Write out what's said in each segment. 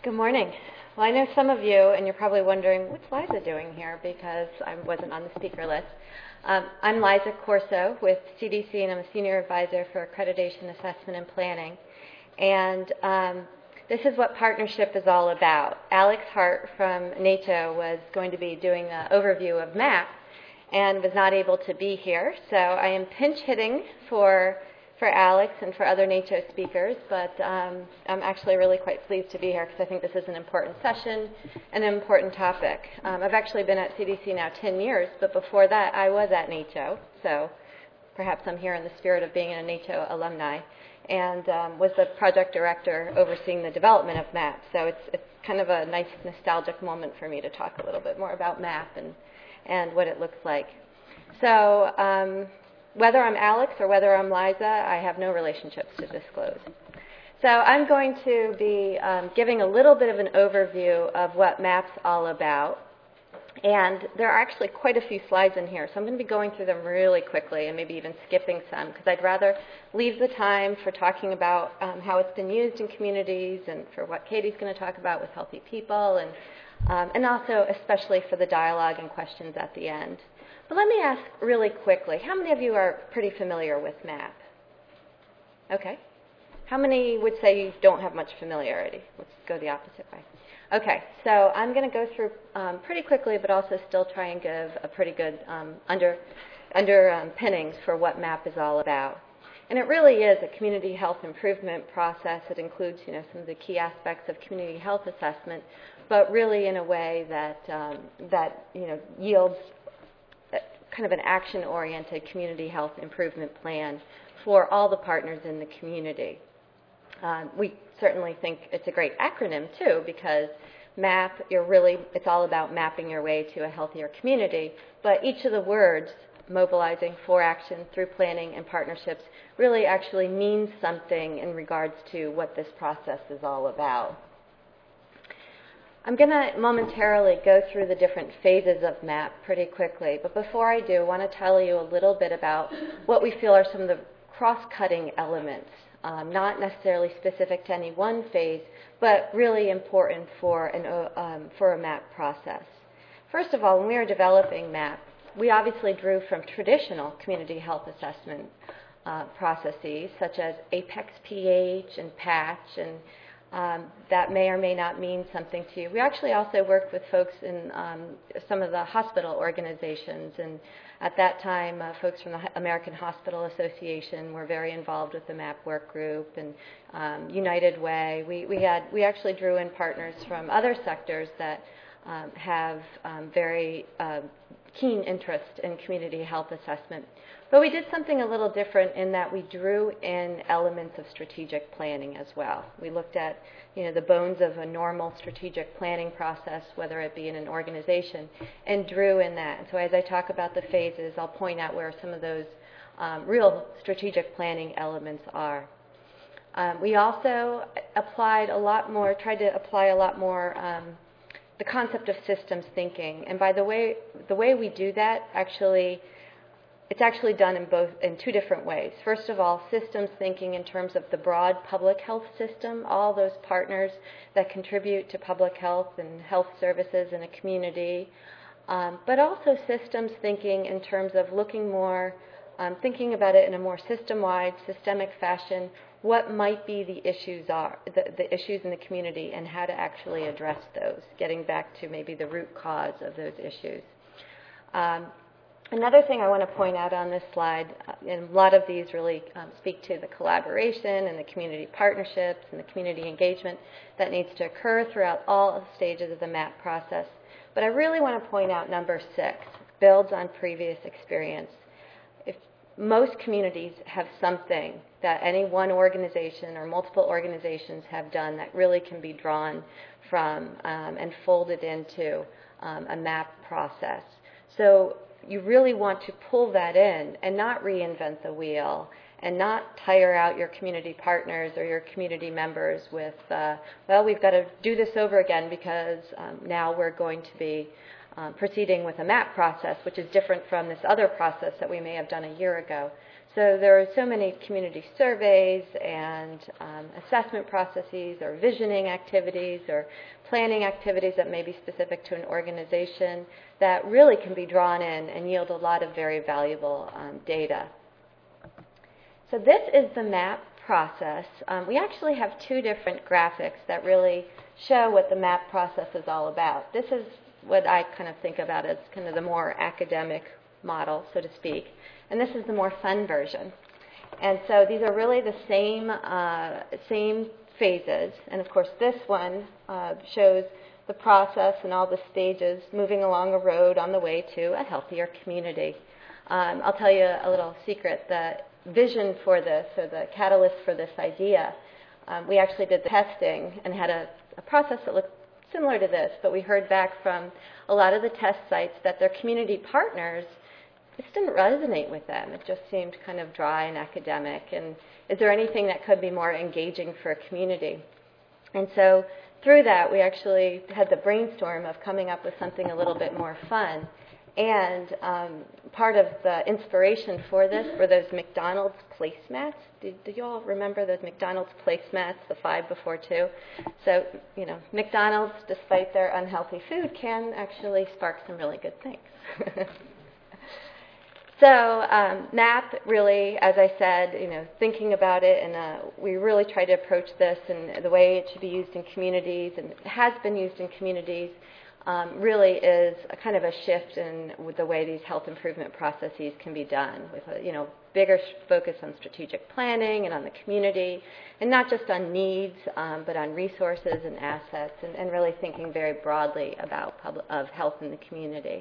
Good morning. Well, I know some of you, and you're probably wondering, what's Liza doing here, because I wasn't on the speaker list. I'm Liza Corso with CDC, and I'm a senior advisor for accreditation, assessment, and planning. And this is what partnership is all about. Alex Hart from NATO was going to be doing an overview of MAP and was not able to be here. So I am pinch hitting for Alex and for other NATO speakers, but I'm actually really quite pleased to be here because I think this is an important session and an important topic. I've actually been at CDC now 10 years, but before that I was at NATO, so perhaps I'm here in the spirit of being a NATO alumni, and was the project director overseeing the development of MAP. So it's kind of a nice nostalgic moment for me to talk a little bit more about MAP and what it looks like. So whether I'm Alex or whether I'm Liza, I have no relationships to disclose. So I'm going to be giving a little bit of an overview of what MAP's all about. And there are actually quite a few slides in here, so I'm going to be going through them really quickly and maybe even skipping some, because I'd rather leave the time for talking about how it's been used in communities and for what Katie's going to talk about with healthy people, and also especially for the dialogue and questions at the end. But let me ask really quickly, how many of you are pretty familiar with MAP? Okay. How many would say you don't have much familiarity? Let's go the opposite way. Okay, so I'm going to go through pretty quickly, but also still try and give a pretty good underpinnings for what MAP is all about. And it really is a community health improvement process. It includes, some of the key aspects of community health assessment, but really in a way that yields kind of an action-oriented community health improvement plan for all the partners in the community. We certainly think it's a great acronym, too, because MAP, it's all about mapping your way to a healthier community, but each of the words, mobilizing for action, through planning, and partnerships, really actually means something in regards to what this process is all about. I'm going to momentarily go through the different phases of MAP pretty quickly, but before I do, I want to tell you a little bit about what we feel are some of the cross-cutting elements, not necessarily specific to any one phase, but really important for a MAP process. First of all, when we were developing MAP, we obviously drew from traditional community health assessment processes, such as APEX-PH and PATCH, and that may or may not mean something to you. We actually also worked with folks in some of the hospital organizations, and at that time, folks from the American Hospital Association were very involved with the MAP work group, and United Way. We actually drew in partners from other sectors that have very keen interest in community health assessment. But we did something a little different in that we drew in elements of strategic planning as well. We looked at, the bones of a normal strategic planning process, whether it be in an organization, and drew in that. And so as I talk about the phases, I'll point out where some of those real strategic planning elements are. We also tried to apply a lot more the concept of systems thinking. And by the way we do that, it's actually done in two different ways. First of all, systems thinking in terms of the broad public health system, all those partners that contribute to public health and health services in a community, but also systems thinking in terms of thinking about it in a more system-wide, systemic fashion, what might be the issues in the community and how to actually address those, getting back to maybe the root cause of those issues. Another thing I want to point out on this slide, and a lot of these really speak to the collaboration and the community partnerships and the community engagement that needs to occur throughout all stages of the MAP process. But I really want to point out number 6, builds on previous experience. If most communities have something that any one organization or multiple organizations have done that really can be drawn from and folded into a MAP process. So you really want to pull that in and not reinvent the wheel and not tire out your community partners or your community members with, we've got to do this over again because now we're going to be proceeding with a MAP process, which is different from this other process that we may have done a year ago. So there are so many community surveys and assessment processes or visioning activities or planning activities that may be specific to an organization that really can be drawn in and yield a lot of very valuable data. So this is the MAP process. We actually have two different graphics that really show what the MAP process is all about. This is what I kind of think about as kind of the more academic model, so to speak, and this is the more fun version. And so these are really the same phases, and of course this one shows the process and all the stages moving along a road on the way to a healthier community. I'll tell you a little secret. The vision for this, or the catalyst for this idea, we actually did the testing and had a process that looked similar to this, but we heard back from a lot of the test sites that their community partners, this didn't resonate with them. It just seemed kind of dry and academic. And is there anything that could be more engaging for a community? And so through that, we actually had the brainstorm of coming up with something a little bit more fun. And part of the inspiration for this were those McDonald's placemats. Do you all remember those McDonald's placemats, the 5 before 2? So, you know, McDonald's, despite their unhealthy food, can actually spark some really good things. So MAP really, as I said, you know, thinking about it, and we really try to approach this and the way it should be used in communities, and it has been used in communities, really is a kind of a shift in with the way these health improvement processes can be done, with a, you know, bigger focus on strategic planning and on the community, and not just on needs, but on resources and assets, and really thinking very broadly about health in the community.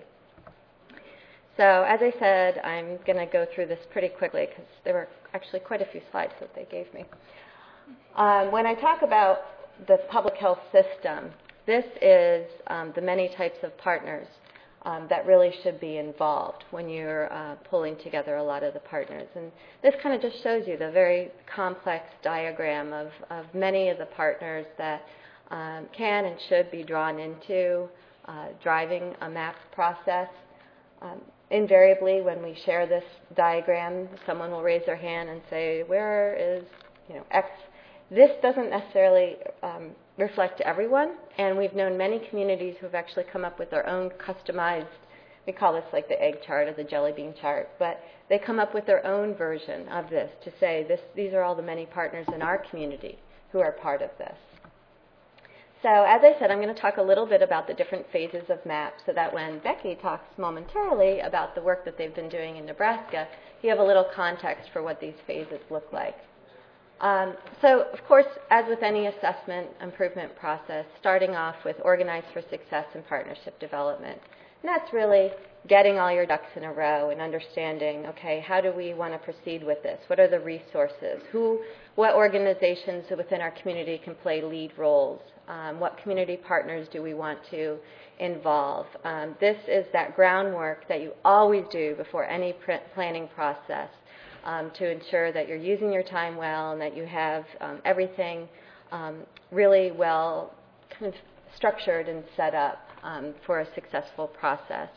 So as I said, I'm going to go through this pretty quickly because there were actually quite a few slides that they gave me. When I talk about the public health system, this is the many types of partners that really should be involved when you're pulling together a lot of the partners. And this kind of just shows you the very complex diagram of many of the partners that can and should be drawn into driving a MAP process. Invariably, when we share this diagram, someone will raise their hand and say, where is, you know, X? This doesn't necessarily reflect everyone, and we've known many communities who have actually come up with their own customized, we call this like the egg chart or the jelly bean chart, but they come up with their own version of this to say these are all the many partners in our community who are part of this. So as I said, I'm going to talk a little bit about the different phases of MAP so that when Becky talks momentarily about the work that they've been doing in Nebraska, you have a little context for what these phases look like. So, of course, as with any assessment improvement process, starting off with Organize for Success and Partnership Development. And that's really getting all your ducks in a row and understanding, okay, how do we want to proceed with this? What are the resources? What organizations within our community can play lead roles? What community partners do we want to involve? This is that groundwork that you always do before any planning process to ensure that you're using your time well and that you have everything really well kind of structured and set up for a successful process.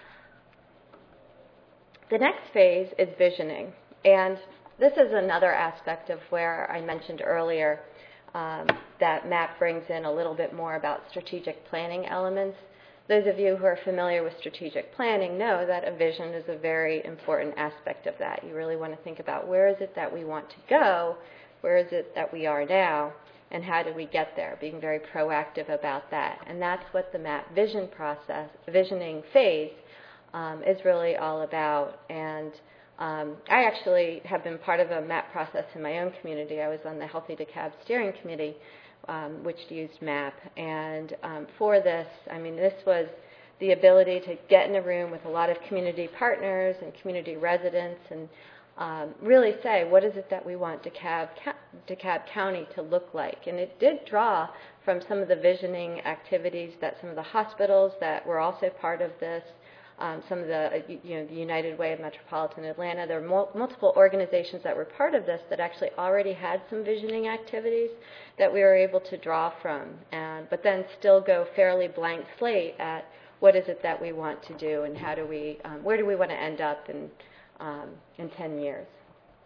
The next phase is visioning, and this is another aspect of where I mentioned earlier that MAP brings in a little bit more about strategic planning elements. Those of you who are familiar with strategic planning know that a vision is a very important aspect of that. You really want to think about where is it that we want to go, where is it that we are now, and how do we get there, being very proactive about that. And that's what the MAP visioning phase is really all about. And I actually have been part of a MAP process in my own community. I was on the Healthy DeKalb Steering Committee, which used MAP. And for this, I mean, this was the ability to get in a room with a lot of community partners and community residents and really say, what is it that we want DeKalb County to look like? And it did draw from some of the visioning activities that some of the hospitals that were also part of this, some of the, the United Way of Metropolitan Atlanta. There were multiple organizations that were part of this that actually already had some visioning activities that we were able to draw from, but then still go fairly blank slate at what is it that we want to do and how do we, where do we want to end up in 10 years.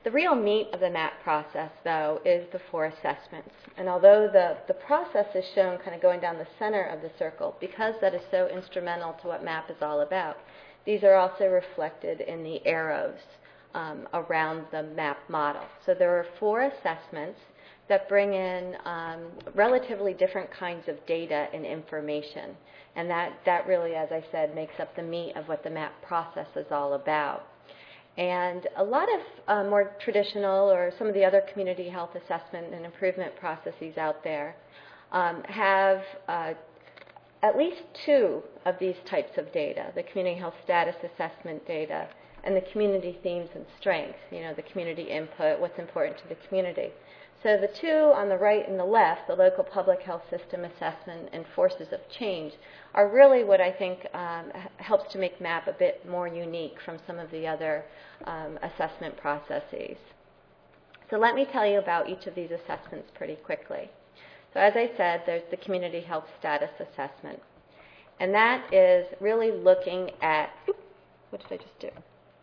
The real meat of the MAP process, though, is the 4 assessments. And although the process is shown kind of going down the center of the circle, because that is so instrumental to what MAP is all about, these are also reflected in the arrows around the MAP model. So there are 4 assessments that bring in relatively different kinds of data and information. And that really, as I said, makes up the meat of what the MAP process is all about. And a lot of more traditional or some of the other community health assessment and improvement processes out there have at least 2 of these types of data, the community health status assessment data and the community themes and strengths, the community input, what's important to the community. So the 2 on the right and the left, the local public health system assessment and forces of change, are really what I think helps to make MAP a bit more unique from some of the other assessment processes. So let me tell you about each of these assessments pretty quickly. So as I said, there's the community health status assessment. And that is really looking at, what did I just do?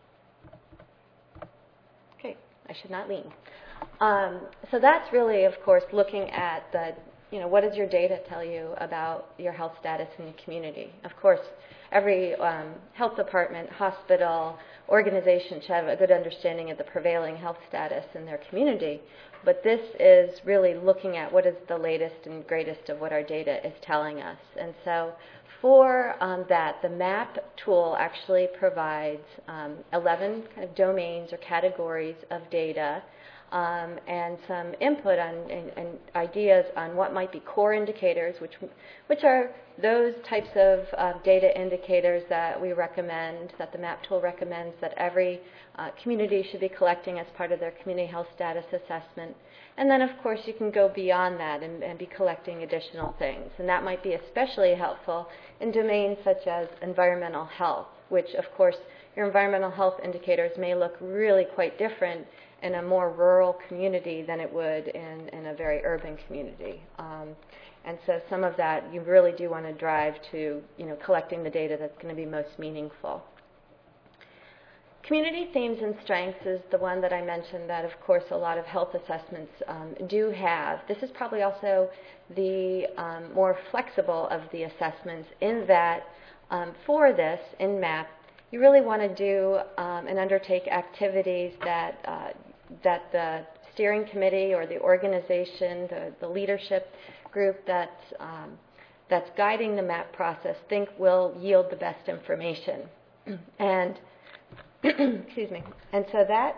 Okay, I should not lean. So that's really, of course, looking at the, what does your data tell you about your health status in the community? Of course, every health department, hospital, organization should have a good understanding of the prevailing health status in their community. But this is really looking at what is the latest and greatest of what our data is telling us. And so for that, the MAP tool actually provides 11 kind of domains or categories of data and some input on and ideas on what might be core indicators, which are those types of data indicators that we recommend, that the MAP tool recommends that every community should be collecting as part of their community health status assessment. And then, of course, you can go beyond that and be collecting additional things. And that might be especially helpful in domains such as environmental health, which, of course, your environmental health indicators may look really quite different in a more rural community than it would in a very urban community. And so some of that you really do want to drive to collecting the data that's going to be most meaningful. Community themes and strengths is the one that I mentioned that, of course, a lot of health assessments do have. This is probably also the more flexible of the assessments in that for this, in MAP, you really want to do and undertake activities that the steering committee or the organization, the leadership group that's guiding the MAP process think will yield the best information. And excuse me. And so that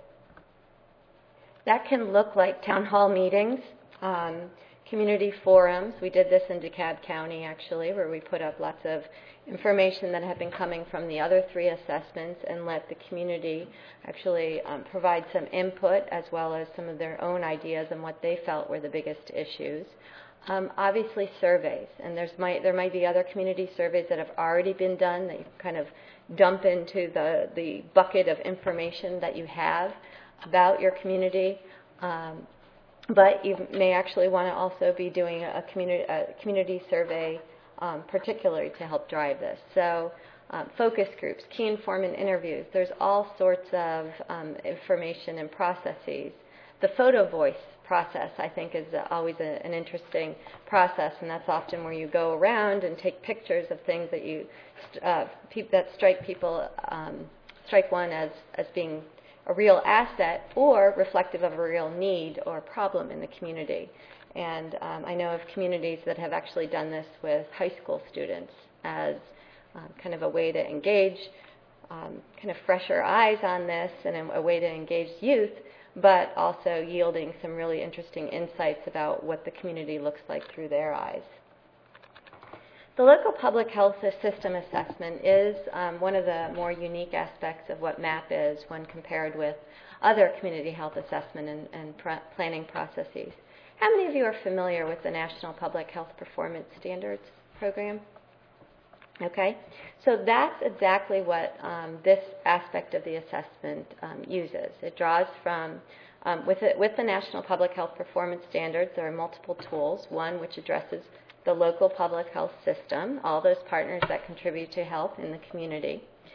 can look like town hall meetings, community forums. We did this in DeKalb County, actually, where we put up lots of information that had been coming from the other 3 assessments and let the community actually provide some input as well as some of their own ideas on what they felt were the biggest issues. Obviously, surveys, and there might be other community surveys that have already been done that you kind of dump into the bucket of information that you have about your community. But you may actually want to also be doing a community survey particularly to help drive this. So focus groups, key informant interviews, there's all sorts of information and processes. The photo voice process, I think, is always an interesting process, and that's often where you go around and take pictures of things that that strike one as being a real asset or reflective of a real need or problem in the community. And I know of communities that have actually done this with high school students as kind of a way to engage kind of fresher eyes on this and a way to engage youth, but also yielding some really interesting insights about what the community looks like through their eyes. The local public health system assessment is one of the more unique aspects of what MAP is when compared with other community health assessment and planning processes. How many of you are familiar with the National Public Health Performance Standards program? Okay, so that's exactly what this aspect of the assessment uses. It draws from, with the National Public Health Performance Standards, there are multiple tools. One which addresses the local public health system, all those partners that contribute to health in the community.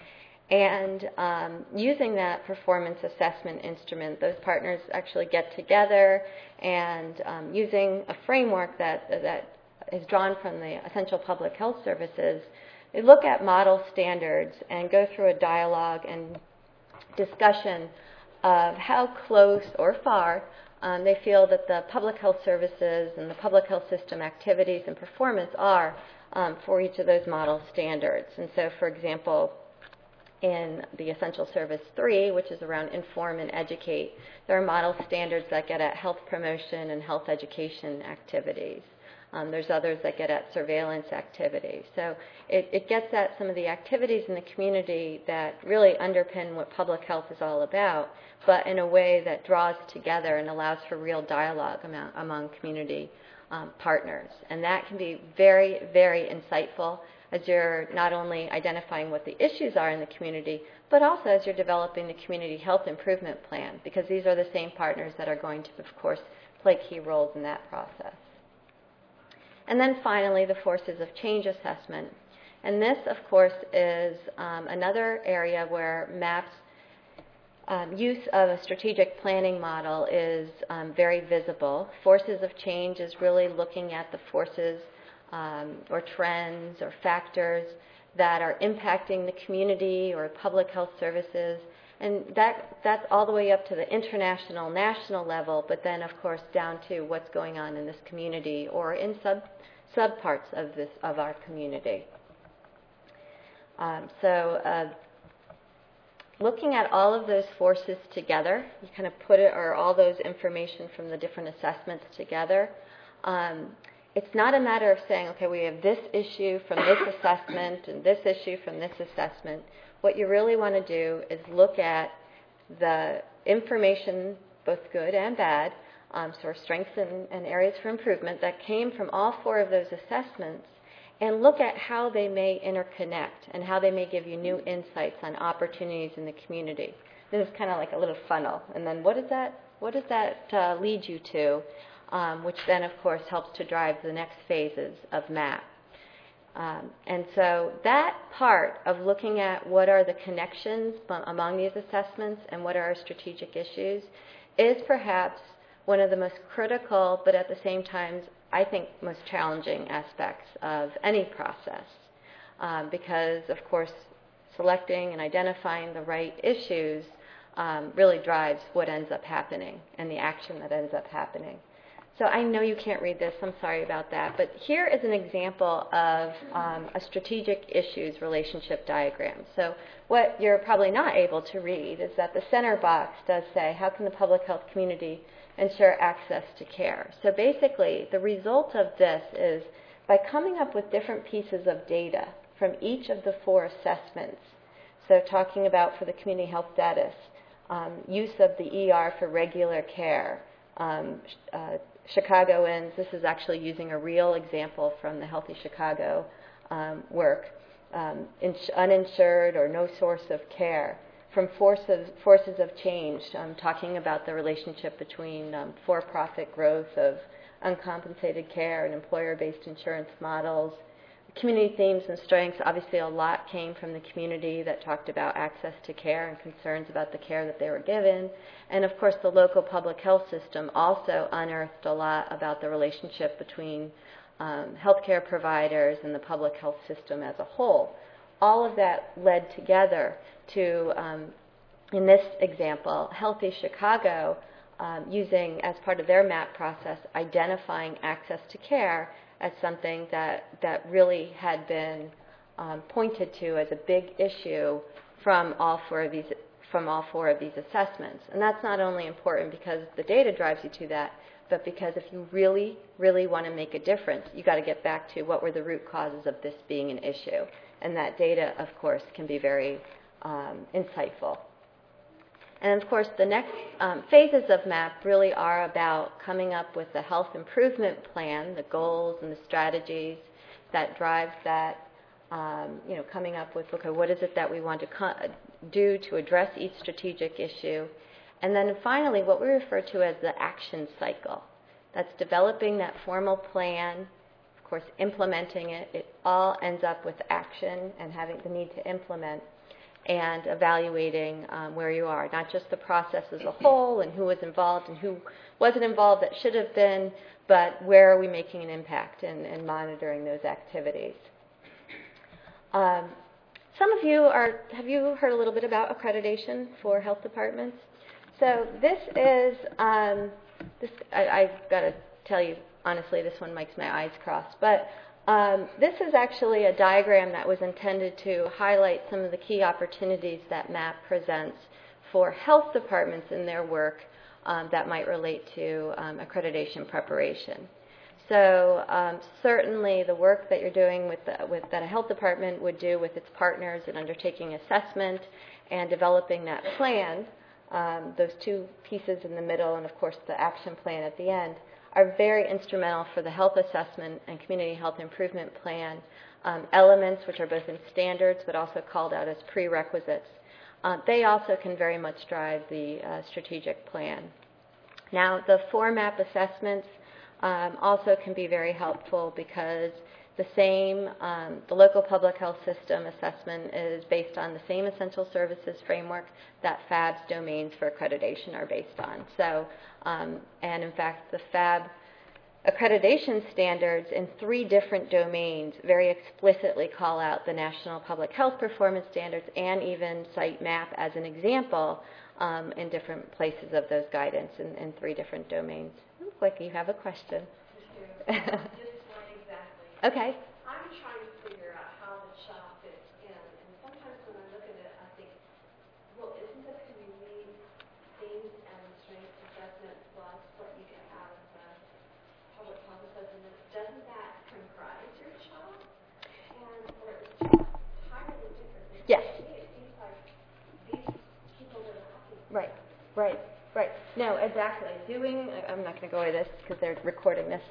And using that performance assessment instrument, those partners actually get together and using a framework that is drawn from the Essential Public Health Services, they look at model standards and go through a dialogue and discussion of how close or far they feel that the public health services and the public health system activities and performance are for each of those model standards. And so, for example, in the Essential Service 3, which is around inform and educate, there are model standards that get at health promotion and health education activities. There's others that get at surveillance activities. So it gets at some of the activities in the community that really underpin what public health is all about, but in a way that draws together and allows for real dialogue among community partners. And that can be very, very insightful as you're not only identifying what the issues are in the community, but also as you're developing the community health improvement plan, because these are the same partners that are going to, of course, play key roles in that process. And then finally, the forces of change assessment. And this, of course, is another area where MAP's use of a strategic planning model is very visible. Forces of change is really looking at the forces or trends or factors that are impacting the community or public health services. And that's all the way up to the international, national level, but then, of course, down to what's going on in this community or in subparts of our community. Looking at all of those forces together, you kind of put it, or all those information from the different assessments together. It's not a matter of saying, okay, we have this issue from this assessment and this issue from this assessment. What you really want to do is look at the information, both good and bad, so strengths and areas for improvement that came from all four of those assessments, and look at how they may interconnect and how they may give you new insights on opportunities in the community. This is kind of like a little funnel. And then what does that lead you to, which then, of course, helps to drive the next phases of MAP. And so that part of looking at what are the connections among these assessments and what are our strategic issues is perhaps one of the most critical, but at the same time, I think, most challenging aspects of any process. Because, of course, selecting and identifying the right issues really drives what ends up happening and the action that ends up happening. So I know you can't read this, I'm sorry about that, but here is an example of a strategic issues relationship diagram. So what you're probably not able to read is that the center box does say, how can the public health community ensure access to care? So basically, the result of this is by coming up with different pieces of data from each of the four assessments, so talking about for the community health status, use of the ER for regular care, Chicagoans, this is actually using a real example from the Healthy Chicago work, uninsured or no source of care, from forces of change, talking about the relationship between for-profit growth of uncompensated care and employer-based insurance models. Community themes and strengths, obviously a lot came from the community that talked about access to care and concerns about the care that they were given. And of course the local public health system also unearthed a lot about the relationship between healthcare providers and the public health system as a whole. All of that led together to, in this example, Healthy Chicago using, as part of their MAP process, identifying access to care as something that really had been pointed to as a big issue from all four of these assessments. And that's not only important because the data drives you to that, but because if you really, really want to make a difference, you've got to get back to what were the root causes of this being an issue. And that data, of course, can be very insightful. And of course, the next phases of MAP really are about coming up with the health improvement plan, the goals and the strategies that drive that, coming up with, okay, what is it that we want to do to address each strategic issue. And then finally, what we refer to as the action cycle. That's developing that formal plan, of course, implementing it. It all ends up with action and having the need to implement. and evaluating where you are, not just the process as a whole and who was involved and who wasn't involved that should have been, but where are we making an impact and monitoring those activities. Some of you have you heard a little bit about accreditation for health departments? So this is, I've got to tell you, honestly, this one makes my eyes cross, but this is actually a diagram that was intended to highlight some of the key opportunities that MAP presents for health departments in their work that might relate to accreditation preparation. So certainly the work that you're doing that a health department would do with its partners in undertaking assessment and developing that plan, those two pieces in the middle and, of course, the action plan at the end, are very instrumental for the health assessment and community health improvement plan elements, which are both in standards but also called out as prerequisites. They also can very much drive the strategic plan. Now, the 4 MAP assessments also can be very helpful because the local public health system assessment is based on the same essential services framework that FAB's domains for accreditation are based on. So, and in fact, the FAB accreditation standards in 3 different domains very explicitly call out the National Public Health Performance Standards and even cite MAP as an example in different places of those guidance in 3 different domains. Looks like you have a question. Just one exactly. Okay. I'm trying to figure out how the CHA fits in, and sometimes when I look at it, I think, well, isn't this community themes and strengths assessment plus what you get out of the public health assessment? Doesn't that comprise your CHA? Or is it entirely different? Yes. To me, it seems like these people that are talking. Right. No, exactly. I'm not going to go over this because they're recording this.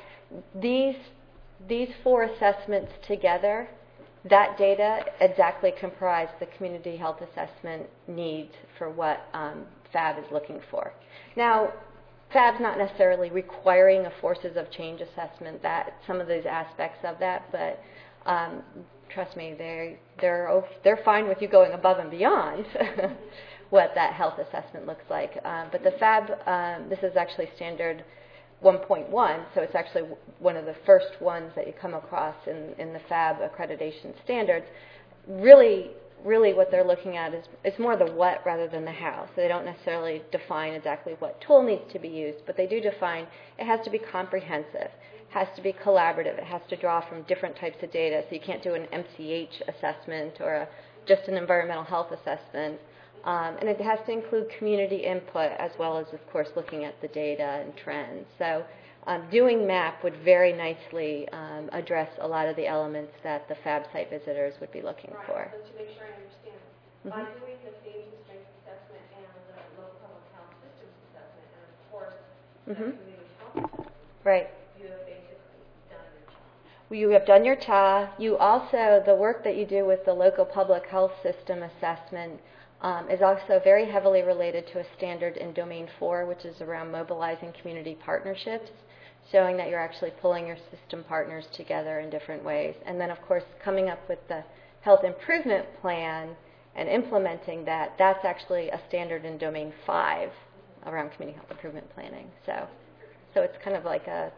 These 4 assessments together, that data exactly comprise the community health assessment needs for what FAB is looking for. Now, FAB's not necessarily requiring a forces of change assessment, that some of those aspects of that, but trust me, they're fine with you going above and beyond what that health assessment looks like. But the FAB, this is actually standard 1.1, so it's actually one of the first ones that you come across in the FAB accreditation standards. Really what they're looking at is more the what rather than the how. So they don't necessarily define exactly what tool needs to be used, but they do define it has to be comprehensive, it has to be collaborative, it has to draw from different types of data. So you can't do an MCH assessment or just an environmental health assessment. And it has to include community input as well as, of course, looking at the data and trends. So doing MAP would very nicely address a lot of the elements that the FAB site visitors would be looking for. So to make sure I understand, by doing the themes and strengths assessment and the local public health systems assessment and, of course, the community health assessment, right. You have basically done your CHA. You have done your CHA. You also, the work that you do with the local public health system assessment is also very heavily related to a standard in Domain 4, which is around mobilizing community partnerships, showing that you're actually pulling your system partners together in different ways. And then, of course, coming up with the health improvement plan and implementing that, that's actually a standard in Domain 5 around community health improvement planning. So it's kind of like a,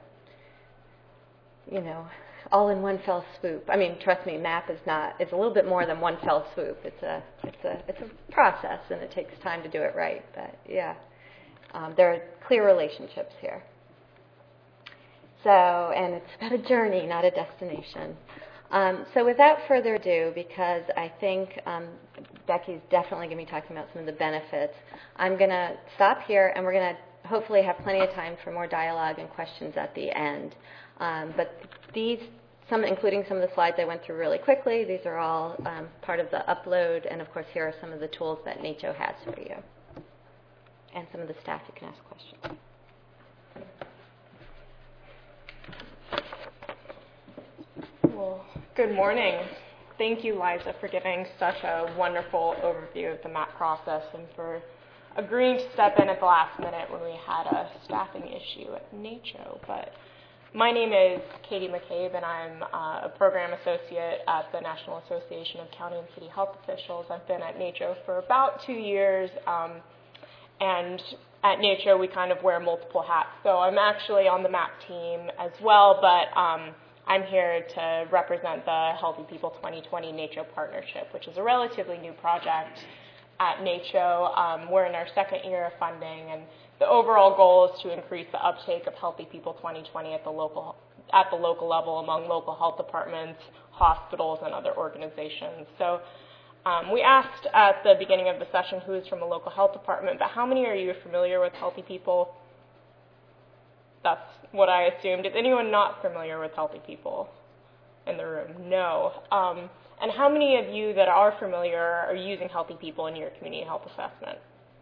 all in one fell swoop. I mean, trust me, MAP is it's a little bit more than one fell swoop. It's a process, and it takes time to do it right. But yeah, there are clear relationships here. So, and it's about a journey, not a destination. So without further ado, because I think Becky's definitely going to be talking about some of the benefits, I'm going to stop here, and we're going to hopefully have plenty of time for more dialogue and questions at the end. But including some of the slides I went through really quickly, these are all part of the upload, and of course here are some of the tools that NACCHO has for you. And some of the staff you can ask questions. Well, good morning. Thank you, Liza, for giving such a wonderful overview of the MAP process and for agreeing to step in at the last minute when we had a staffing issue at NACCHO. But My name is Katie McCabe, and I'm a program associate at the National Association of County and City Health Officials. I've been at NACCHO for about 2 years, and at NACCHO we kind of wear multiple hats. So I'm actually on the MAP team as well, but I'm here to represent the Healthy People 2020 NACCHO Partnership, which is a relatively new project at NACCHO. We're in our second year of funding, and the overall goal is to increase the uptake of Healthy People 2020 at the local level among local health departments, hospitals, and other organizations. So we asked at the beginning of the session who is from a local health department, but how many are you familiar with Healthy People? That's what I assumed. Is anyone not familiar with Healthy People in the room? No. And how many of you that are familiar are using Healthy People in your community health assessment?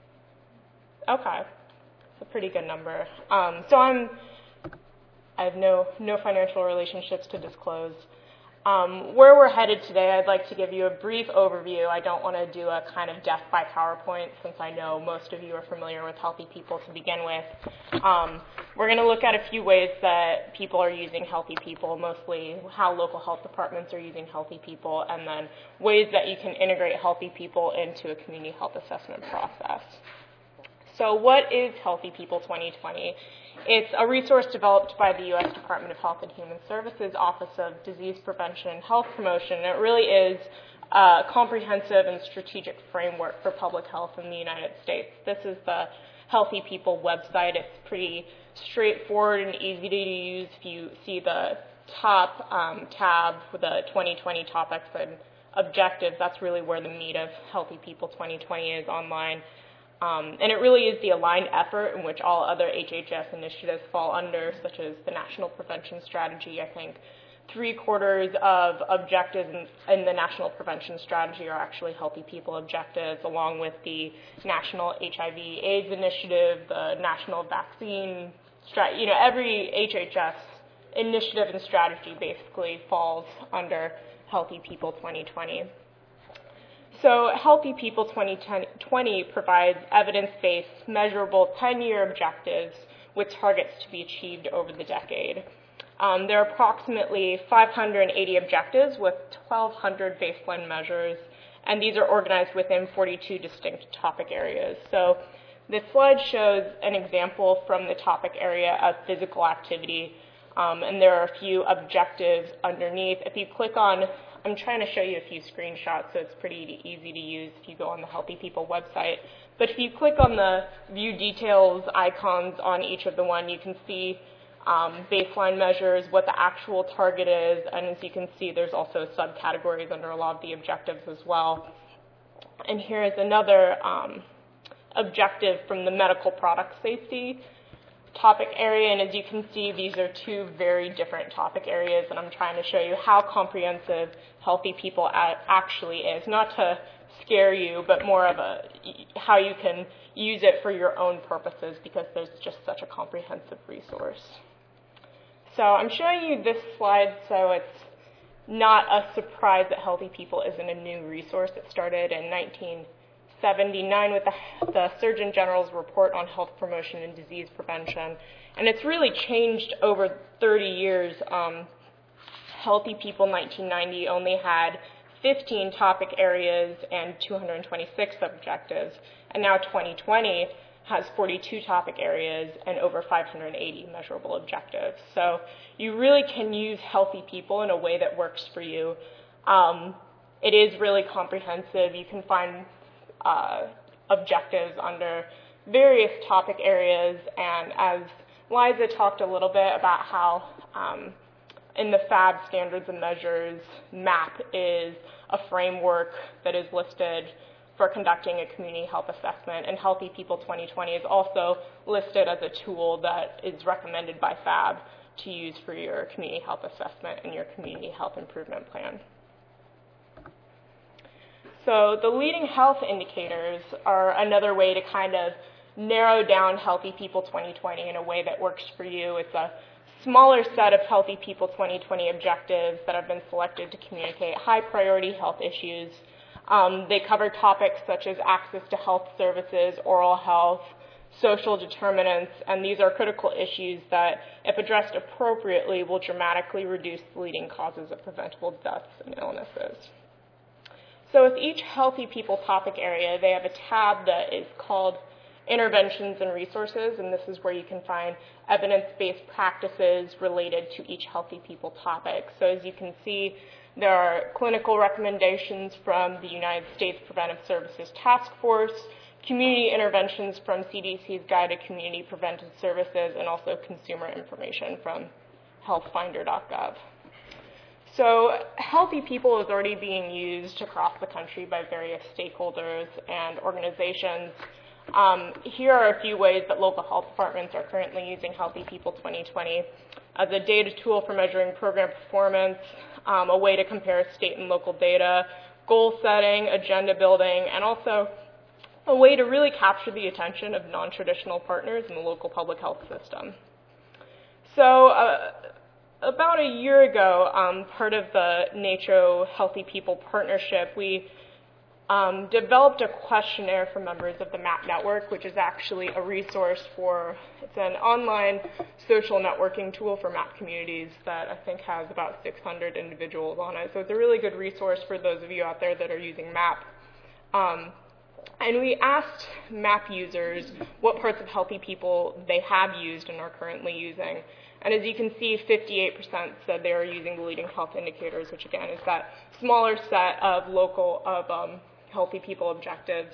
Okay. It's a pretty good number. So I have no financial relationships to disclose. Where we're headed today, I'd like to give you a brief overview. I don't want to do a kind of death by PowerPoint, since I know most of you are familiar with Healthy People to begin with. We're going to look at a few ways that people are using Healthy People, mostly how local health departments are using Healthy People, and then ways that you can integrate Healthy People into a community health assessment process. So what is Healthy People 2020? It's a resource developed by the U.S. Department of Health and Human Services Office of Disease Prevention and Health Promotion. It really is a comprehensive and strategic framework for public health in the United States. This is the Healthy People website. It's pretty straightforward and easy to use. If you see the top tab with the 2020 topics and objectives, that's really where the meat of Healthy People 2020 is online. And it really is the aligned effort in which all other HHS initiatives fall under, such as the National Prevention Strategy. I think 3/4 of objectives in the National Prevention Strategy are actually Healthy People objectives, along with the National HIV/AIDS Initiative, the National Vaccine Strategy. Every HHS initiative and strategy basically falls under Healthy People 2020. So Healthy People 2020 provides evidence-based, measurable 10-year objectives with targets to be achieved over the decade. There are approximately 580 objectives with 1,200 baseline measures, and these are organized within 42 distinct topic areas. So this slide shows an example from the topic area of physical activity, and there are a few objectives underneath. If you click on I'm trying to show you a few screenshots, so it's pretty easy to use if you go on the Healthy People website. But if you click on the View Details icons on each of the one, you can see baseline measures, what the actual target is, and as you can see, there's also subcategories under a lot of the objectives as well. And here is another objective from the medical product safety topic area, and as you can see, these are two very different topic areas, and I'm trying to show you how comprehensive Healthy People actually is, not to scare you, but more of how you can use it for your own purposes, because there's just such a comprehensive resource. So I'm showing you this slide so it's not a surprise that Healthy People isn't a new resource. It started in 1979 with the Surgeon General's report on health promotion and disease prevention, and it's really changed over 30 years. Healthy People 1990 only had 15 topic areas and 226 objectives, and now 2020 has 42 topic areas and over 580 measurable objectives. So you really can use Healthy People in a way that works for you. It is really comprehensive. You can find objectives under various topic areas, and as Liza talked a little bit about how in the FAB standards and measures, MAP is a framework that is listed for conducting a community health assessment, and Healthy People 2020 is also listed as a tool that is recommended by FAB to use for your community health assessment and your community health improvement plan. So the leading health indicators are another way to kind of narrow down Healthy People 2020 in a way that works for you. It's a smaller set of Healthy People 2020 objectives that have been selected to communicate high priority health issues. They cover topics such as access to health services, oral health, social determinants, and these are critical issues that, if addressed appropriately, will dramatically reduce the leading causes of preventable deaths and illnesses. So with each Healthy People topic area, they have a tab that is called Interventions and Resources, and this is where you can find evidence-based practices related to each Healthy People topic. So as you can see, there are clinical recommendations from the United States Preventive Services Task Force, community interventions from CDC's Guide to Community Preventive Services, and also consumer information from healthfinder.gov. So Healthy People is already being used across the country by various stakeholders and organizations. Here are a few ways that local health departments are currently using Healthy People 2020 as a data tool for measuring program performance, a way to compare state and local data, goal setting, agenda building, and also a way to really capture the attention of non-traditional partners in the local public health system. So about a year ago, part of the NACCHO Healthy People Partnership, we developed a questionnaire for members of the MAP network, which is actually a resource it's an online social networking tool for MAP communities that I think has about 600 individuals on it. So it's a really good resource for those of you out there that are using MAP. And we asked MAP users what parts of Healthy People they have used and are currently using. And as you can see, 58% said they are using the leading health indicators, which again is that smaller set of Healthy People objectives.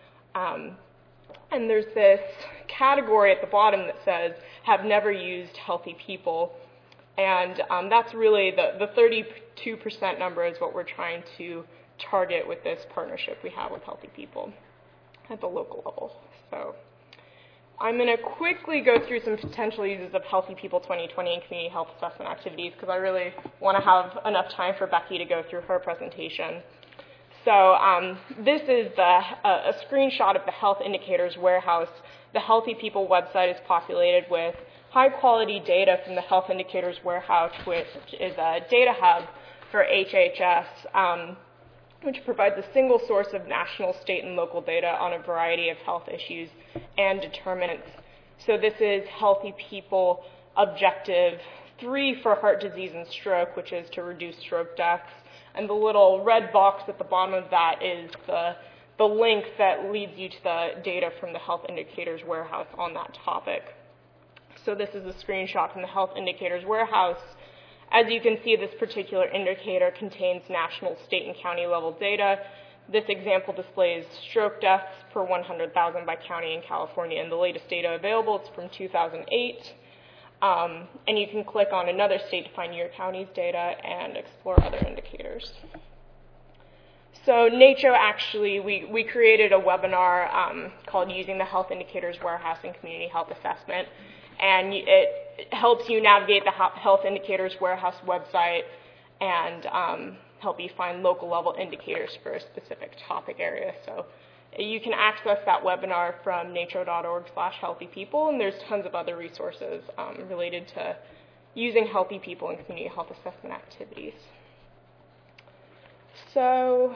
And there's this category at the bottom that says, have never used Healthy People. And that's really the 32% number is what we're trying to target with this partnership we have with Healthy People at the local level. So I'm going to quickly go through some potential uses of Healthy People 2020 and community health assessment activities because I really want to have enough time for Becky to go through her presentation. So this is a screenshot of the Health Indicators Warehouse. The Healthy People website is populated with high-quality data from the Health Indicators Warehouse, which is a data hub for HHS, which provides a single source of national, state, and local data on a variety of health issues and determinants. So this is Healthy People Objective 3 for heart disease and stroke, which is to reduce stroke deaths. And the little red box at the bottom of that is the link that leads you to the data from the Health Indicators Warehouse on that topic. So this is a screenshot from the Health Indicators Warehouse. As you can see, this particular indicator contains national, state, and county level data. This example displays stroke deaths per 100,000 by county in California, and the latest data available is from 2008. And you can click on another state to find your county's data and explore other indicators. So NACCHO actually, we created a webinar called Using the Health Indicators Warehouse in Community Health Assessment. And it helps you navigate the Health Indicators Warehouse website and help you find local level indicators for a specific topic area. So you can access that webinar from nacho.org/healthypeople, and there's tons of other resources related to using Healthy People in community health assessment activities. So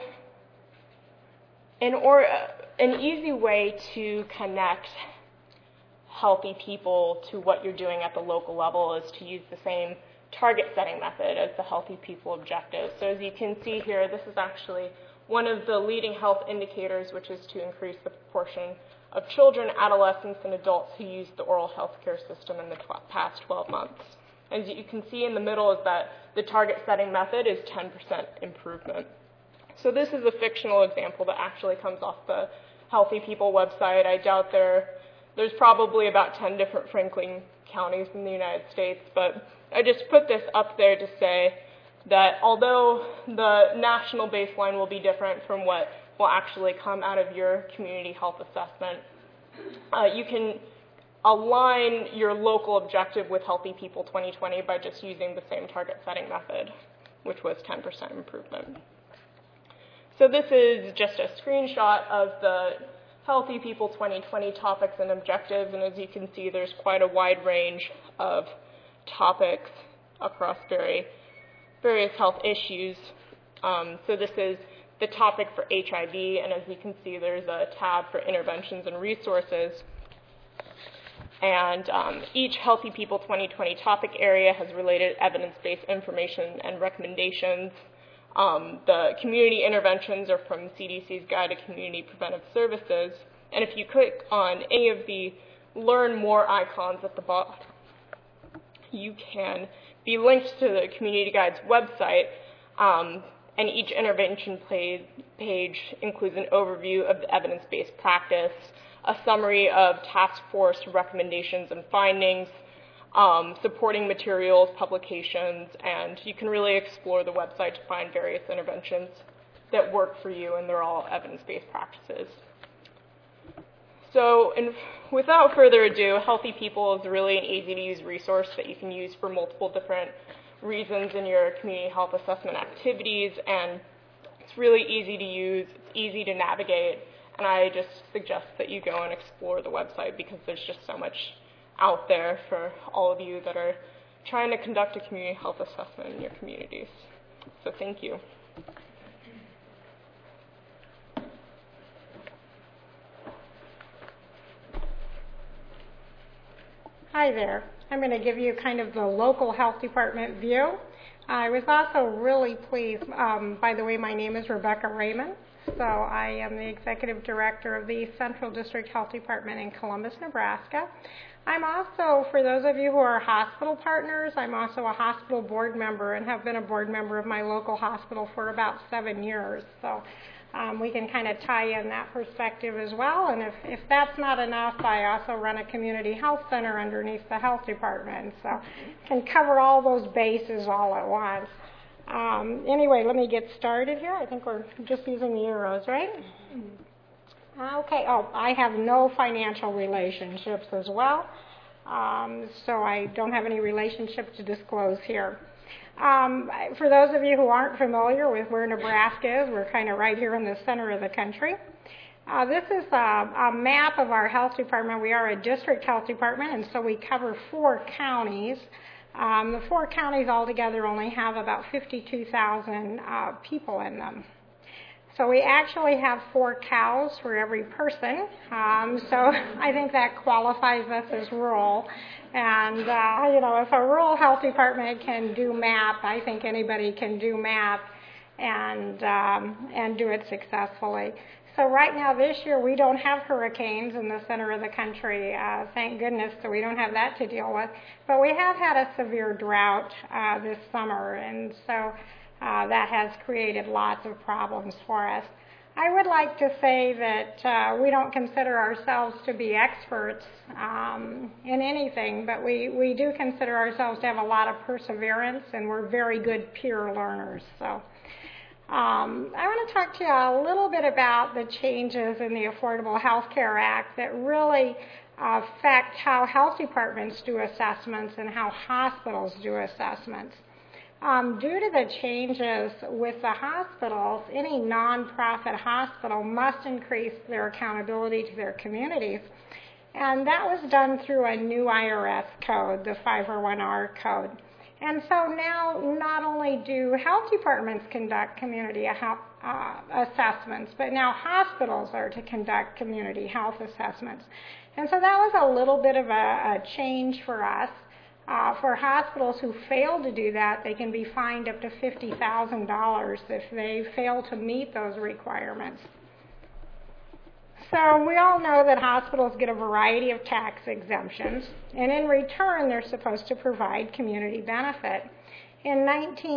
an easy way to connect Healthy People to what you're doing at the local level is to use the same target setting method as the Healthy People objectives. So as you can see here, this is actually one of the leading health indicators, which is to increase the proportion of children, adolescents, and adults who use the oral health care system in the past 12 months. As you can see in the middle is that the target setting method is 10% improvement. So this is a fictional example that actually comes off the Healthy People website. I doubt there's probably about 10 different Franklin counties in the United States, but I just put this up there to say that although the national baseline will be different from what will actually come out of your community health assessment, you can align your local objective with Healthy People 2020 by just using the same target setting method, which was 10% improvement. So this is just a screenshot of the Healthy People 2020 topics and objectives, and as you can see, there's quite a wide range of topics across various health issues. So this is the topic for HIV, and as you can see, there's a tab for interventions and resources. And each Healthy People 2020 topic area has related evidence-based information and recommendations. The community interventions are from CDC's Guide to Community Preventive Services. And if you click on any of the Learn More icons at the bottom, you can be linked to the Community Guide's website, and each intervention page includes an overview of the evidence-based practice, a summary of task force recommendations and findings, supporting materials, publications, and you can really explore the website to find various interventions that work for you, and they're all evidence-based practices. So without further ado, Healthy People is really an easy-to-use resource that you can use for multiple different reasons in your community health assessment activities, and it's really easy to use, it's easy to navigate, and I just suggest that you go and explore the website because there's just so much out there for all of you that are trying to conduct a community health assessment in your communities. So thank you. Hi there. I'm going to give you kind of the local health department view. I was also really pleased, by the way, my name is Rebecca Raymond, so I am the Executive Director of the Central District Health Department in Columbus, Nebraska. I'm also, for those of you who are hospital partners, I'm also a hospital board member and have been a board member of my local hospital for about 7 years. So we can kind of tie in that perspective as well. And if that's not enough, I also run a community health center underneath the health department. So can cover all those bases all at once. Anyway, let me get started here. I think we're just using the arrows, right? Okay. Oh, I have no financial relationships as well. So I don't have any relationship to disclose here. For those of you who aren't familiar with where Nebraska is, we're kind of right here in the center of the country. This is a map of our health department. We are a district health department, and so we cover 4 counties. The 4 counties altogether only have about 52,000 people in them. So we actually have 4 cows for every person. So I think that qualifies us as rural. And, if a rural health department can do MAP, I think anybody can do MAP and do it successfully. So right now this year we don't have hurricanes in the center of the country, thank goodness, so we don't have that to deal with. But we have had a severe drought this summer, and so that has created lots of problems for us. I would like to say that we don't consider ourselves to be experts in anything, but we do consider ourselves to have a lot of perseverance, and we're very good peer learners. So I want to talk to you a little bit about the changes in the Affordable Health Care Act that really affect how health departments do assessments and how hospitals do assessments. Due to the changes with the hospitals, any nonprofit hospital must increase their accountability to their communities. And that was done through a new IRS code, the 501R code. And so now not only do health departments conduct community health assessments, but now hospitals are to conduct community health assessments. And so that was a little bit of a change for us. For hospitals who fail to do that, they can be fined up to $50,000 if they fail to meet those requirements. So we all know that hospitals get a variety of tax exemptions, and in return, they're supposed to provide community benefit. In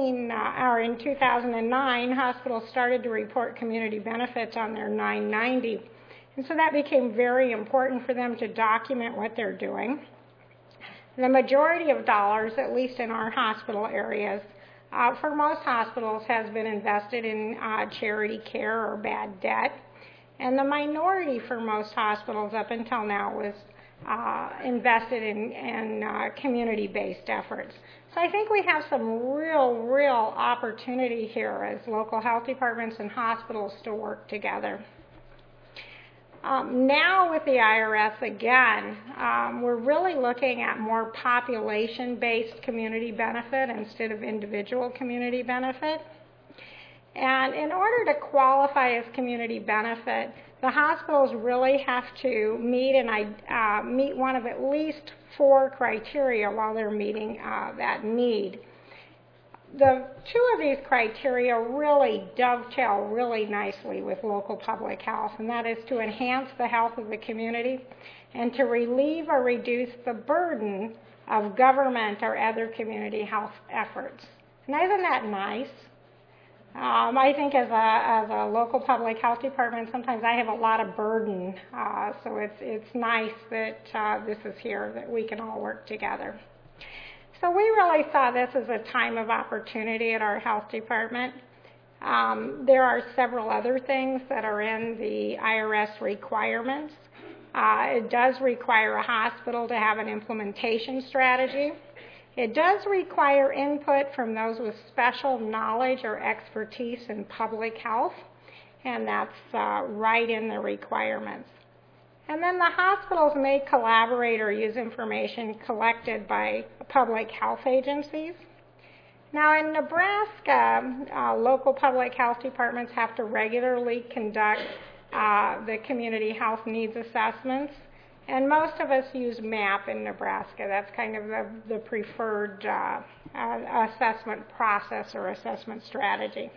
2009, hospitals started to report community benefits on their 990, and so that became very important for them to document what they're doing. The majority of dollars, at least in our hospital areas, for most hospitals has been invested in charity care or bad debt. And the minority for most hospitals up until now was invested in community-based efforts. So I think we have some real opportunity here as local health departments and hospitals to work together. Now with the IRS again, we're really looking at more population-based community benefit instead of individual community benefit. And in order to qualify as community benefit, the hospitals really have to meet one of at least 4 criteria while they're meeting that need. The 2 of these criteria really dovetail really nicely with local public health, and that is to enhance the health of the community and to relieve or reduce the burden of government or other community health efforts. And isn't that nice? I think as a local public health department, sometimes I have a lot of burden, so it's nice that this is here, that we can all work together. So we really saw this as a time of opportunity at our health department. There are several other things that are in the IRS requirements. It does require a hospital to have an implementation strategy. It does require input from those with special knowledge or expertise in public health, and that's right in the requirements. And then the hospitals may collaborate or use information collected by public health agencies. Now in Nebraska, local public health departments have to regularly conduct the community health needs assessments. And most of us use MAP in Nebraska. That's kind of the preferred assessment process or assessment strategy.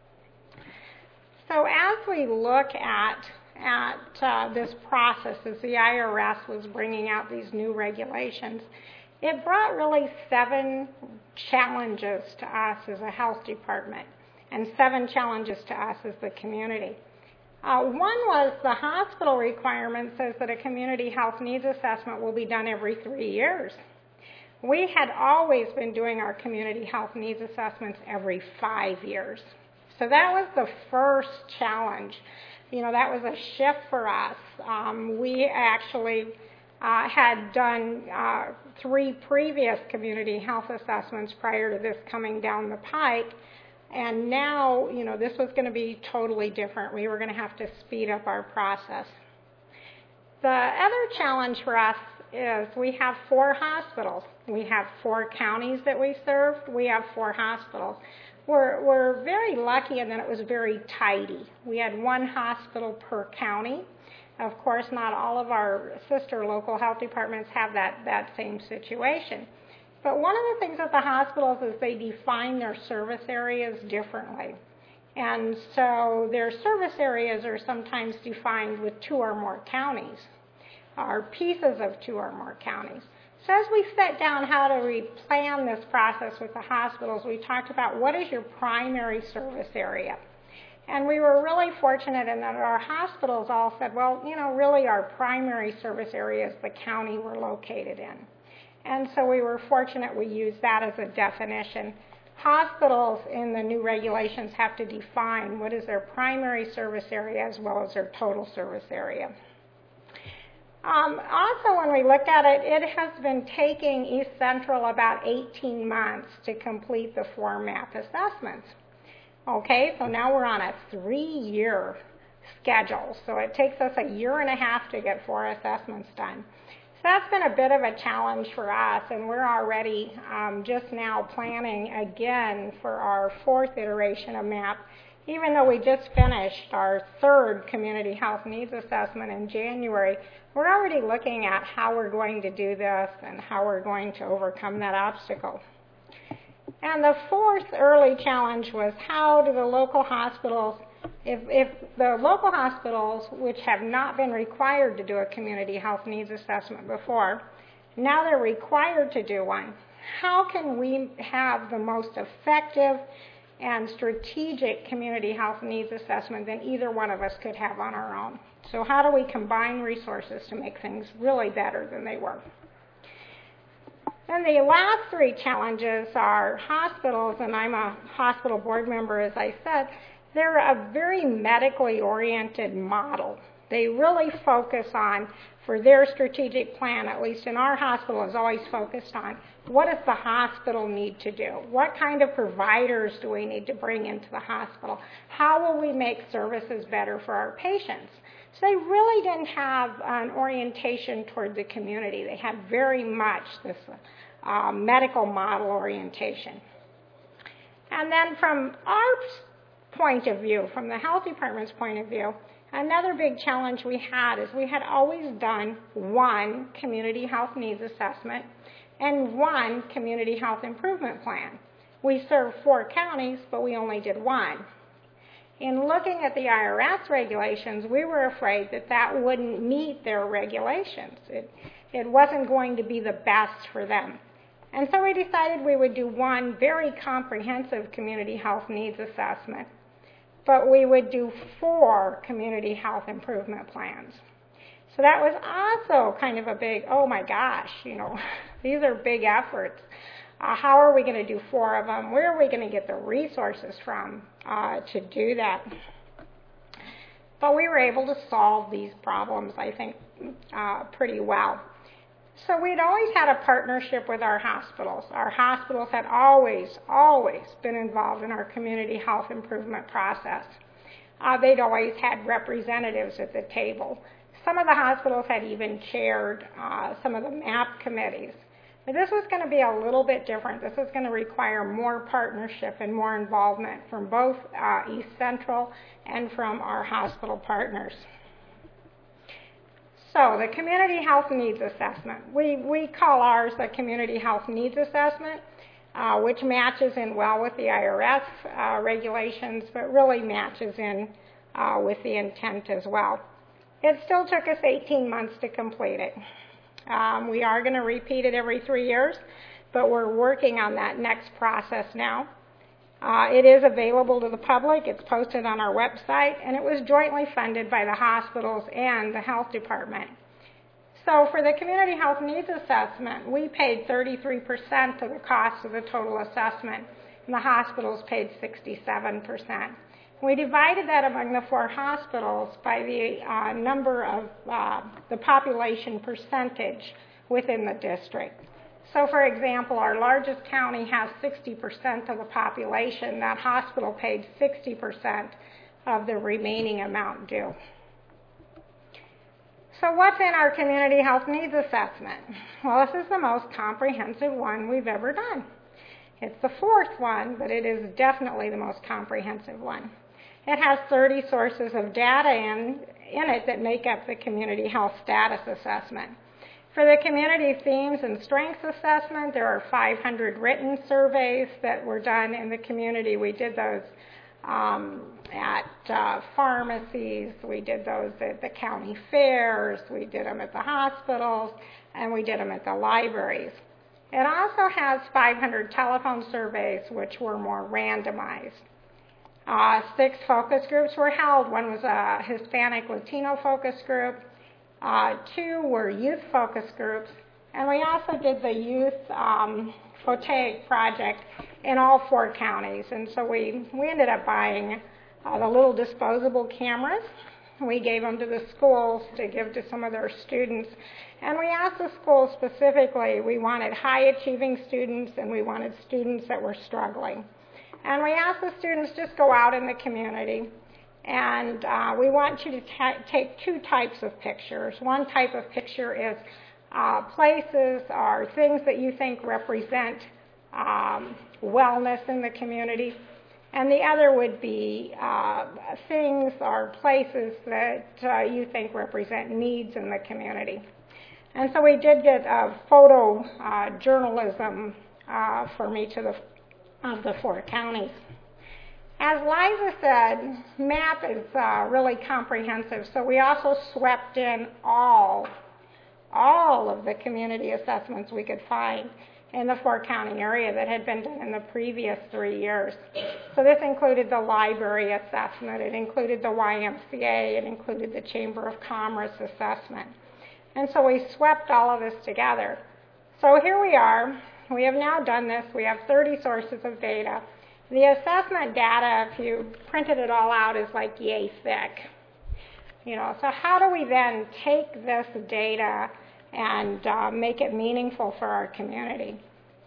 So as we look at this process, as the IRS was bringing out these new regulations, it brought really 7 challenges to us as a health department and 7 challenges to us as the community. One was the hospital requirement says that a community health needs assessment will be done every 3 years. We had always been doing our community health needs assessments every 5 years. So that was the first challenge. You know, that was a shift for us. We actually had done 3 previous community health assessments prior to this coming down the pike. And now, you know, this was going to be totally different. We were going to have to speed up our process. The other challenge for us is we have 4 hospitals. We have 4 counties that we serve. We have 4 hospitals. We're very lucky in that it was very tidy. We had 1 hospital per county. Of course, not all of our sister local health departments have that same situation. But one of the things with the hospitals is they define their service areas differently. And so their service areas are sometimes defined with 2 or more counties, or pieces of 2 or more counties. So as we set down how to plan this process with the hospitals, we talked about what is your primary service area. And we were really fortunate in that our hospitals all said, well, you know, really our primary service area is the county we're located in. And so we were fortunate we used that as a definition. Hospitals in the new regulations have to define what is their primary service area as well as their total service area. Also, when we look at it, it has been taking East Central about 18 months to complete the 4 MAP assessments. Okay, so now we're on a 3-year schedule. So it takes us a 1.5 years to get 4 assessments done. So that's been a bit of a challenge for us, and we're already just now planning again for our 4th iteration of MAP, even though we just finished our 3rd community health needs assessment in January. We're already looking at how we're going to do this and how we're going to overcome that obstacle. And the 4th early challenge was how do the local hospitals, if the local hospitals, which have not been required to do a community health needs assessment before, now they're required to do one, how can we have the most effective and strategic community health needs assessment than either one of us could have on our own? So how do we combine resources to make things really better than they were? And the last 3 challenges are hospitals, and I'm a hospital board member, as I said. They're a very medically oriented model. They really focus on, for their strategic plan, at least in our hospital, is always focused on what does the hospital need to do? What kind of providers do we need to bring into the hospital? How will we make services better for our patients? So they really didn't have an orientation toward the community. They had very much this medical model orientation. And then from our point of view, from the health department's point of view, Another big challenge we had is we had always done one community health needs assessment and one community health improvement plan. We serve 4 counties, but we only did one. In looking at the IRS regulations, we were afraid that that wouldn't meet their regulations. It wasn't going to be the best for them. And so we decided we would do one very comprehensive community health needs assessment, but we would do 4 community health improvement plans. So that was also kind of a big, oh my gosh, these are big efforts. How are we going to do 4 of them? Where are we going to get the resources from to do that? But we were able to solve these problems, I think, pretty well. So we'd always had a partnership with our hospitals. Our hospitals had always been involved in our community health improvement process. They'd always had representatives at the table. Some of the hospitals had even chaired some of the MAP committees. But this was going to be a little bit different. This was going to require more partnership and more involvement from both East Central and from our hospital partners. So the Community Health Needs Assessment. We call ours the Community Health Needs Assessment, which matches in well with the IRS regulations, but really matches in with the intent as well. It still took us 18 months to complete it. We are going to repeat it every 3 years, but we're working on that next process now. It is available to the public. It's posted on our website, and it was jointly funded by the hospitals and the health department. So for the Community Health Needs Assessment, we paid 33% of the cost of the total assessment, and the hospitals paid 67%. We divided that among the 4 hospitals by the number of the population percentage within the district. So, for example, our largest county has 60% of the population. That hospital paid 60% of the remaining amount due. So what's in our Community Health Needs Assessment? Well, this is the most comprehensive one we've ever done. It's the 4th one, but it is definitely the most comprehensive one. It has 30 sources of data in it that make up the Community Health Status Assessment. For the Community Themes and Strengths Assessment, there are 500 written surveys that were done in the community. We did those at pharmacies, we did those at the county fairs, we did them at the hospitals, and we did them at the libraries. It also has 500 telephone surveys, which were more randomized. 6 focus groups were held. One was a Hispanic Latino focus group. 2 were youth focus groups. And we also did the youth photovoltaic project in all 4 counties. And so we ended up buying the little disposable cameras. We gave them to the schools to give to some of their students. And we asked the schools specifically, we wanted high-achieving students and we wanted students that were struggling. And we asked the students just go out in the community and we want you to take 2 types of pictures. One type of picture is places or things that you think represent wellness in the community. And the other would be things or places that you think represent needs in the community. And so we did get photo journalism from each of the 4 counties. As Liza said, MAP is really comprehensive, so we also swept in all of the community assessments we could find in the 4-county area that had been done in the previous 3 years. So this included the library assessment, it included the YMCA, it included the Chamber of Commerce assessment. And so we swept all of this together. So here we are. We have now done this. We have 30 sources of data. The assessment data, if you printed it all out, is like yay thick. So how do we then take this data and make it meaningful for our community?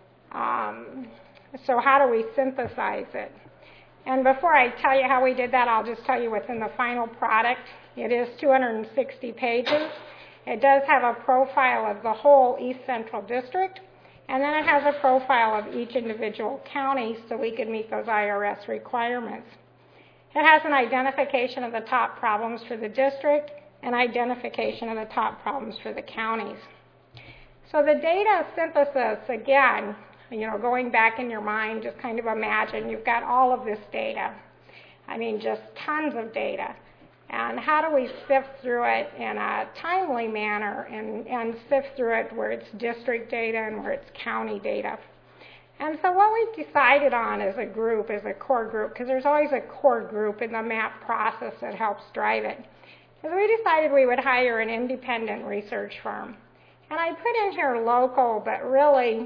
So how do we synthesize it? And before I tell you how we did that, I'll just tell you what's in the final product. It is 260 pages. It does have a profile of the whole East Central District. And then it has a profile of each individual county so we could meet those IRS requirements. It has an identification of the top problems for the district and identification of the top problems for the counties. So the data synthesis, again, going back in your mind, just kind of imagine you've got all of this data. I mean, just tons of data. And how do we sift through it in a timely manner and sift through it where it's district data and where it's county data? And so what we decided on as a group, as a core group, because there's always a core group in the MAP process that helps drive it, is we decided we would hire an independent research firm. And I put in here local, but really,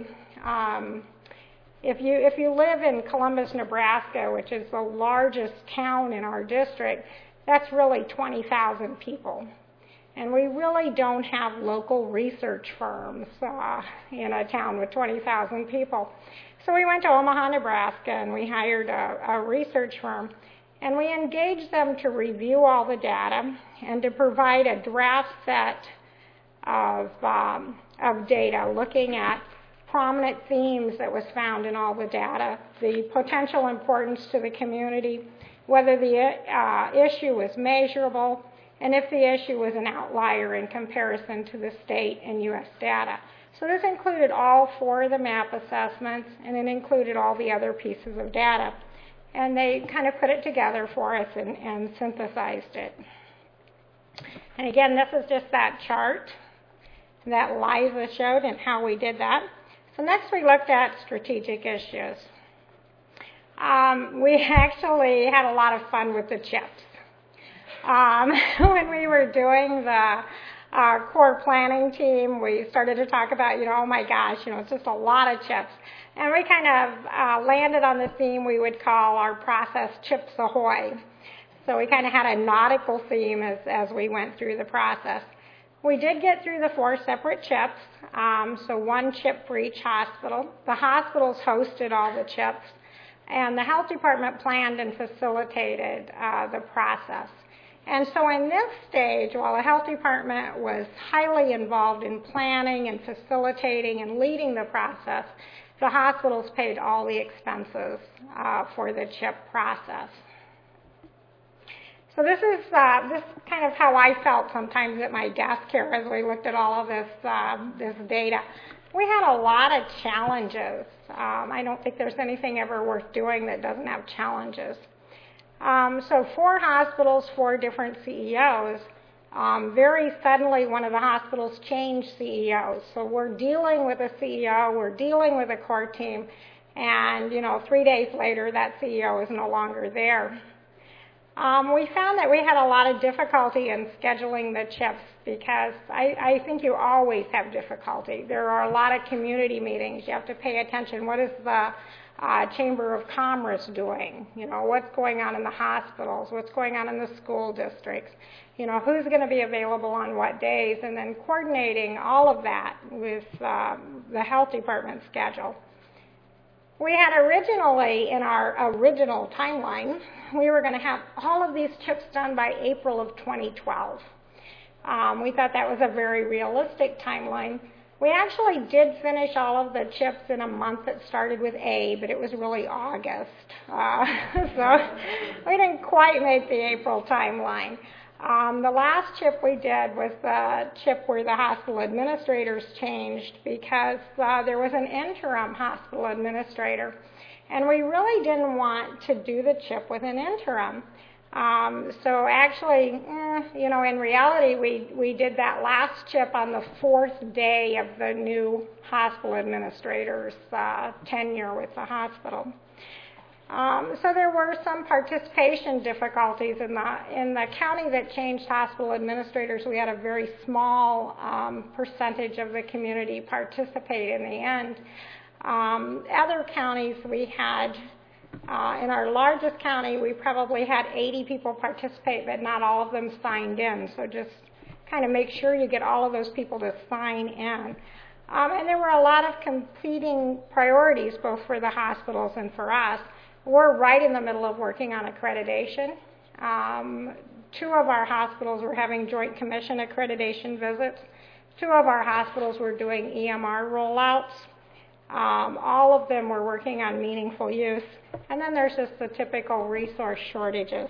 if you live in Columbus, Nebraska, which is the largest town in our district, that's really 20,000 people. And we really don't have local research firms in a town with 20,000 people. So we went to Omaha, Nebraska, and we hired a research firm. And we engaged them to review all the data and to provide a draft set of data looking at prominent themes that was found in all the data, the potential importance to the community, whether the issue was measurable, and if the issue was an outlier in comparison to the state and U.S. data. So this included all 4 of the MAP assessments, and it included all the other pieces of data. And they kind of put it together for us and synthesized it. And again, this is just that chart that Liza showed and how we did that. So next we looked at strategic issues. We actually had a lot of fun with the chips. When we were doing the core planning team, we started to talk about, oh my gosh, it's just a lot of chips. And we kind of landed on the theme we would call our process Chips Ahoy. So we kind of had a nautical theme as we went through the process. We did get through the 4 separate chips, so 1 chip for each hospital. The hospitals hosted all the chips, and the health department planned and facilitated the process. And so in this stage, while the health department was highly involved in planning and facilitating and leading the process, the hospitals paid all the expenses for the CHIP process. So this is kind of how I felt sometimes at my desk here as we looked at all of this data. We had a lot of challenges. I don't think there's anything ever worth doing that doesn't have challenges. So 4 hospitals, 4 different CEOs. Very suddenly, one of the hospitals changed CEOs. So we're dealing with a CEO, we're dealing with a core team, and 3 days later, that CEO is no longer there. We found that we had a lot of difficulty in scheduling the CHIPs because I think you always have difficulty. There are a lot of community meetings. You have to pay attention. What is the Chamber of Commerce doing? What's going on in the hospitals? What's going on in the school districts? Who's going to be available on what days? And then coordinating all of that with the health department schedule. We had originally, in our original timeline, we were going to have all of these CHIPs done by April of 2012. We thought that was a very realistic timeline. We actually did finish all of the CHIPs in a month that started with A, but it was really August. So we didn't quite make the April timeline. The last CHIP we did was the CHIP where the hospital administrators changed because there was an interim hospital administrator. And we really didn't want to do the CHIP with an interim. So actually, in reality, we did that last CHIP on the 4th day of the new hospital administrator's tenure with the hospital. So there were some participation difficulties in the county that changed hospital administrators. We had a very small percentage of the community participate in the end. Other counties we had, in our largest county, we probably had 80 people participate, but not all of them signed in. So just kind of make sure you get all of those people to sign in. And there were a lot of competing priorities, both for the hospitals and for us. We're right in the middle of working on accreditation. 2 of our hospitals were having Joint Commission accreditation visits. 2 of our hospitals were doing EMR rollouts. All of them were working on meaningful use. And then there's just the typical resource shortages.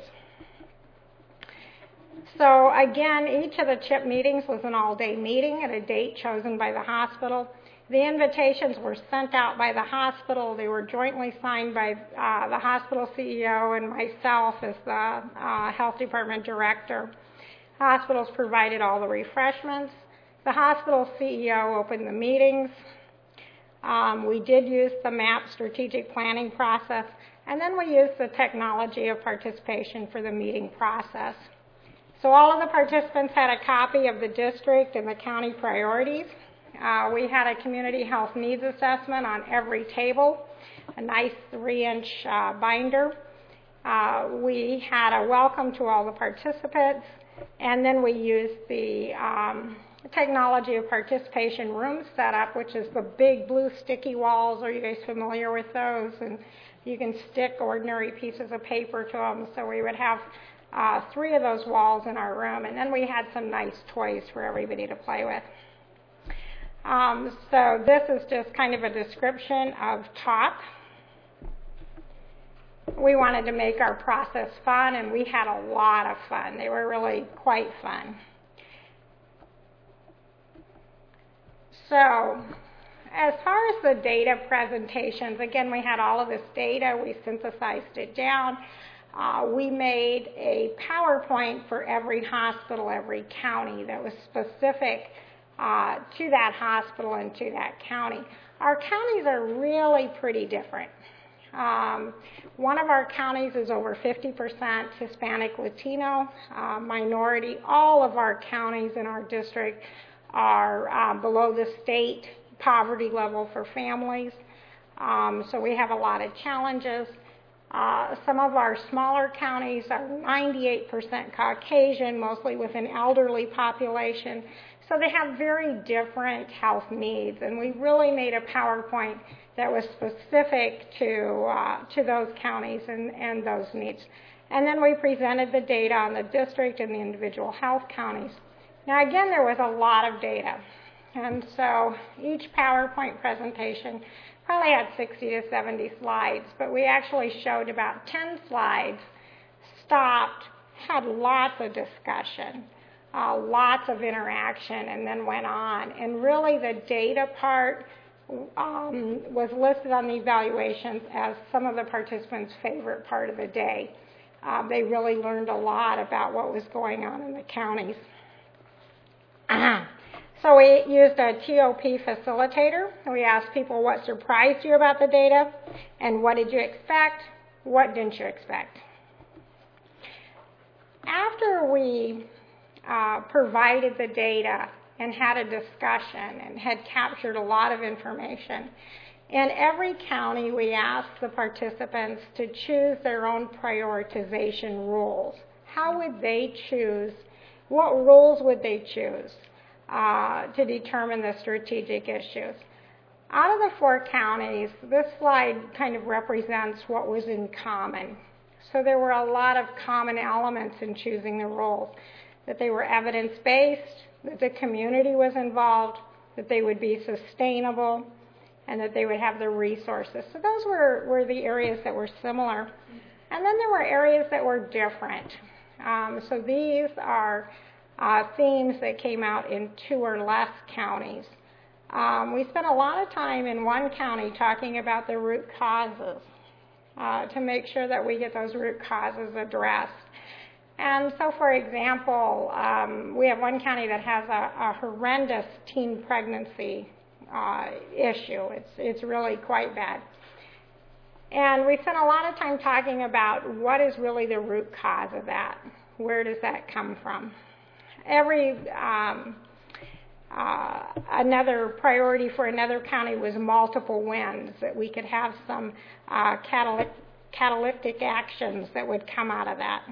So again, each of the CHIP meetings was an all-day meeting at a date chosen by the hospital. The invitations were sent out by the hospital. They were jointly signed by the hospital CEO and myself as the health department director. Hospitals provided all the refreshments. The hospital CEO opened the meetings. We did use the MAP strategic planning process, and then we used the technology of participation for the meeting process. So all of the participants had a copy of the district and the county priorities. We had a community health needs assessment on every table, a nice 3-inch binder. We had a welcome to all the participants, and then we used the technology of participation room setup, which is the big blue sticky walls. Are you guys familiar with those? And you can stick ordinary pieces of paper to them. So we would have 3 of those walls in our room, and then we had some nice toys for everybody to play with. So this is just kind of a description of TALK. We wanted to make our process fun, and we had a lot of fun. They were really quite fun. So as far as the data presentations, again, we had all of this data. We synthesized it down. We made a PowerPoint for every hospital, every county that was specific to that hospital and to that county. Our counties are really pretty different. One of our counties is over 50% Hispanic Latino minority. All of our counties in our district are below the state poverty level for families. So we have a lot of challenges. Some of our smaller counties are 98% Caucasian, mostly with an elderly population. So they have very different health needs, and we really made a PowerPoint that was specific to those counties and those needs. And then we presented the data on the district and the individual health counties. Now again, there was a lot of data, and so each PowerPoint presentation probably had 60 to 70 slides, but we actually showed about 10 slides, stopped, had lots of discussion, lots of interaction, and then went on. And really the data part was listed on the evaluations as some of the participants' favorite part of the day. They really learned a lot about what was going on in the counties. So we used a TOP facilitator. We asked people what surprised you about the data and what did you expect, what didn't you expect. After we provided the data and had a discussion and had captured a lot of information, in every county we asked the participants to choose their own prioritization rules. How would they choose? What rules would they choose to determine the strategic issues? Out of the 4 counties, this slide kind of represents what was in common. So there were a lot of common elements in choosing the rules, that they were evidence-based, that the community was involved, that they would be sustainable, and that they would have the resources. So those were the areas that were similar. And then there were areas that were different. So these are themes that came out in 2 or less counties. We spent a lot of time in one county talking about the root causes to make sure that we get those root causes addressed. And so, for example, we have one county that has a horrendous teen pregnancy issue. It's really quite bad. And we spent a lot of time talking about what is really the root cause of that. Where does that come from? Another priority for another county was multiple wins, that we could have some catalytic actions that would come out of that.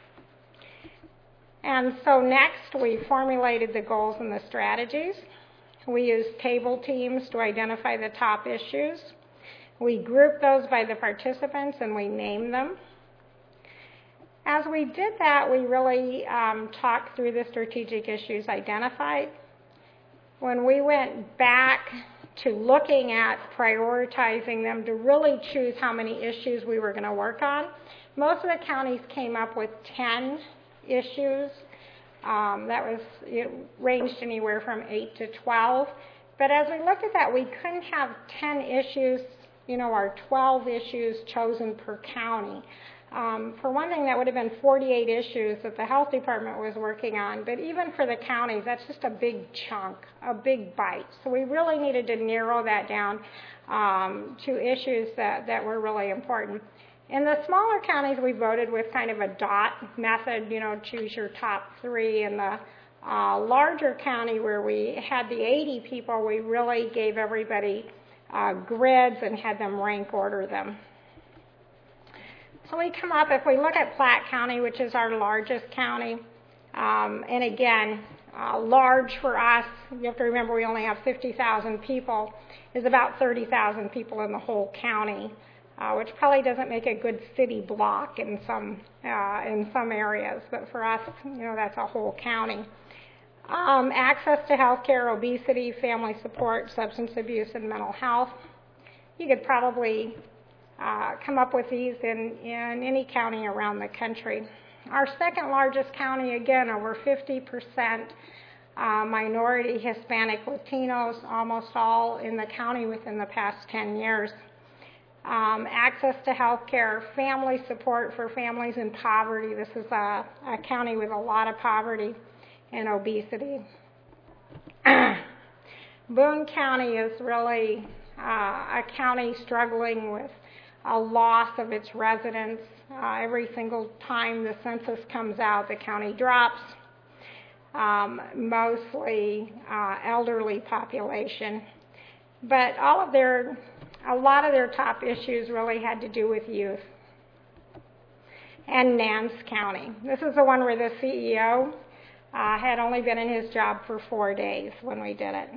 And so next, we formulated the goals and the strategies. We used table teams to identify the top issues. We grouped those by the participants and we named them. As we did that, we really talked through the strategic issues identified. When we went back to looking at prioritizing them to really choose how many issues we were going to work on. Most of the counties came up with 10 issues. It ranged anywhere from 8 to 12. But as we looked at that, we couldn't have 10 issues, or 12 issues chosen per county. For one thing, that would have been 48 issues that the health department was working on. But even for the counties, that's just a big chunk, a big bite. So we really needed to narrow that down to issues that were really important. In the smaller counties, we voted with kind of a dot method, choose your top 3. In the larger county where we had the 80 people, we really gave everybody grids and had them rank order them. So we come up, if we look at Platte County, which is our largest county, and again, large for us, you have to remember we only have 50,000 people, is about 30,000 people in the whole county, which probably doesn't make a good city block in some areas, but for us, that's a whole county. Access to health care, obesity, family support, substance abuse, and mental health. You could probably come up with these in any county around the country. Our second largest county, again, over 50% minority, Hispanic, Latinos, almost all in the county within the past 10 years. Access to health care, family support for families in poverty. This is a county with a lot of poverty and obesity. Boone County is really a county struggling with a loss of its residents. Every single time the census comes out, the county drops. Mostly elderly population. But a lot of their top issues really had to do with youth. And Nance County. This is the one where the CEO had only been in his job for 4 days when we did it.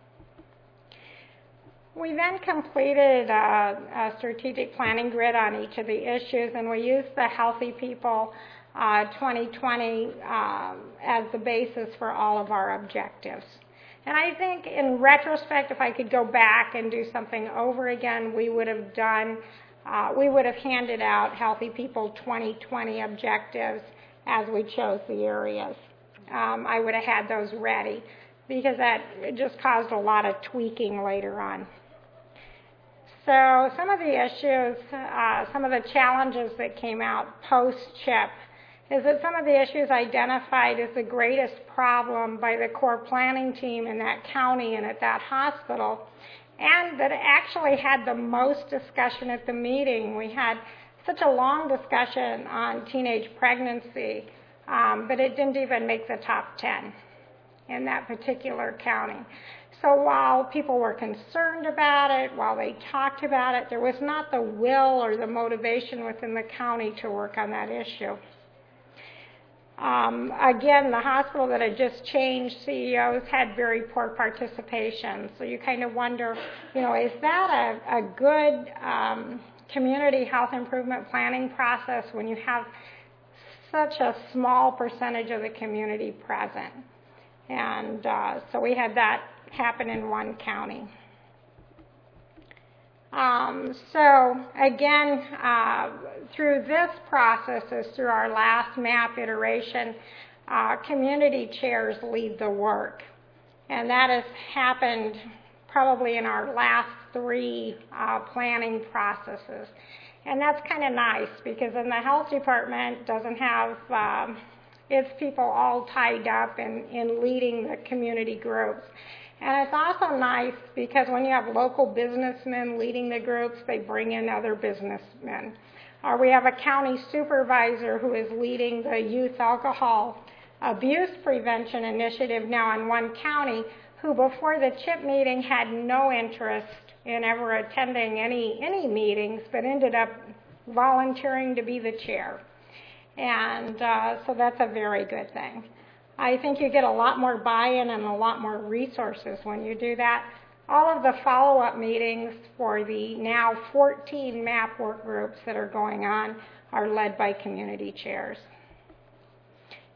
We then completed a strategic planning grid on each of the issues, and we used the Healthy People 2020 as the basis for all of our objectives. And I think in retrospect, if I could go back and do something over again, we would have handed out Healthy People 2020 objectives as we chose the areas. I would have had those ready because that just caused a lot of tweaking later on. So some of the issues, some of the challenges that came out post-CHIP is that some of the issues identified as the greatest problem by the core planning team in that county and at that hospital, and that actually had the most discussion at the meeting. We had such a long discussion on teenage pregnancy, but it didn't even make the top 10 in that particular county. So while people were concerned about it, while they talked about it, there was not the will or the motivation within the county to work on that issue. Again, the hospital that had just changed CEOs had very poor participation. So you kind of wonder, is that a good community health improvement planning process when you have such a small percentage of the community present? And so we had that happen in one county. So again, through this process, as through our last MAP iteration, community chairs lead the work. And that has happened probably in our last 3 planning processes. And that's kind of nice because then the health department doesn't have its people all tied up in leading the community groups. And it's also nice because when you have local businessmen leading the groups, they bring in other businessmen. Or we have a county supervisor who is leading the youth alcohol abuse prevention initiative now in one county, who before the CHIP meeting had no interest in ever attending any meetings, but ended up volunteering to be the chair. And so that's a very good thing. I think you get a lot more buy-in and a lot more resources when you do that. All of the follow-up meetings for the now 14 MAP work groups that are going on are led by community chairs.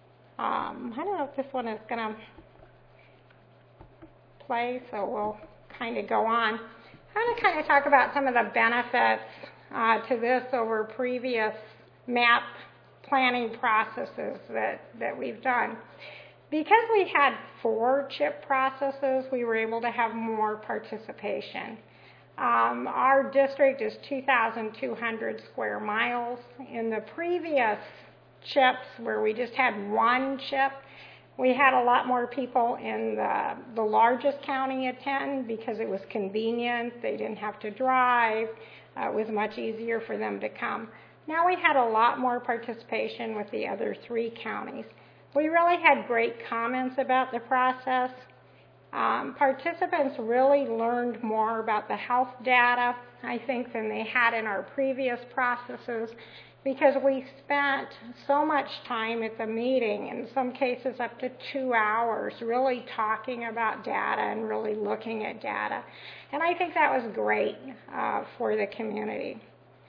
I don't know if this one is going to play, so we'll kind of go on. I'm going to kind of talk about some of the benefits to this over previous MAP planning processes that we've done. Because we had 4 CHIP processes, we were able to have more participation. Our district is 2,200 square miles. In the previous CHIPs, where we just had 1 CHIP, we had a lot more people in the largest county attend because it was convenient. They didn't have to drive. It was much easier for them to come. Now we had a lot more participation with the other 3 counties. We really had great comments about the process. Participants really learned more about the health data, I think, than they had in our previous processes, because we spent so much time at the meeting, in some cases up to 2 hours, really talking about data and really looking at data. And I think that was great for the community.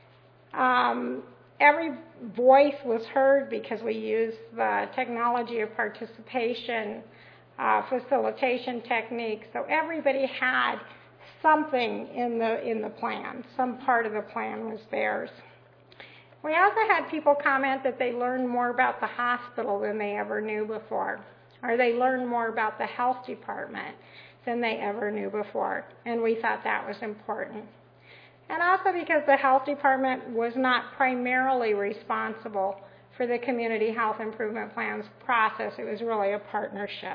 Every voice was heard because we used the technology of participation, facilitation techniques, so everybody had something in the plan. Some part of the plan was theirs. We also had people comment that they learned more about the hospital than they ever knew before, or they learned more about the health department than they ever knew before, and we thought that was important. And also because the health department was not primarily responsible for the community health improvement plans process. It was really a partnership.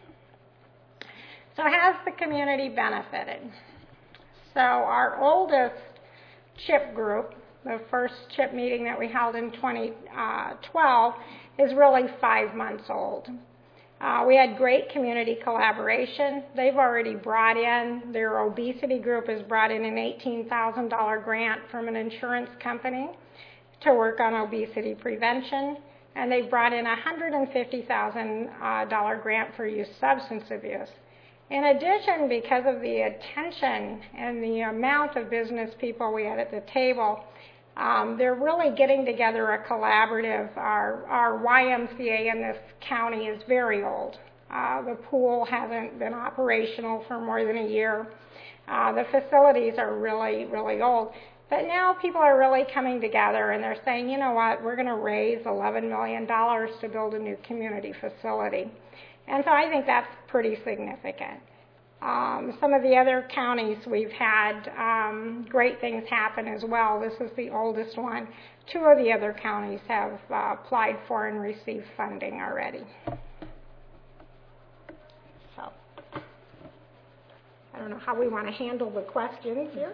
So has the community benefited? So our oldest CHIP group, the first CHIP meeting that we held in 2012, is really 5 months old. We had great community collaboration. They've already brought in, their obesity group has brought in an $18,000 grant from an insurance company to work on obesity prevention, and they brought in a $150,000 grant for youth substance abuse. In addition, because of the attention and the amount of business people we had at the table, they're really getting together a collaborative. Our YMCA in this county is very old. The pool hasn't been operational for more than a year. The facilities are really, really old. But now people are really coming together and they're saying, you know what, we're going to raise $11 million to build a new community facility. And so I think that's pretty significant. Some of the other counties, we've had great things happen as well. This is the oldest one. 2 of the other counties have applied for and received funding already. So I don't know how we want to handle the questions here.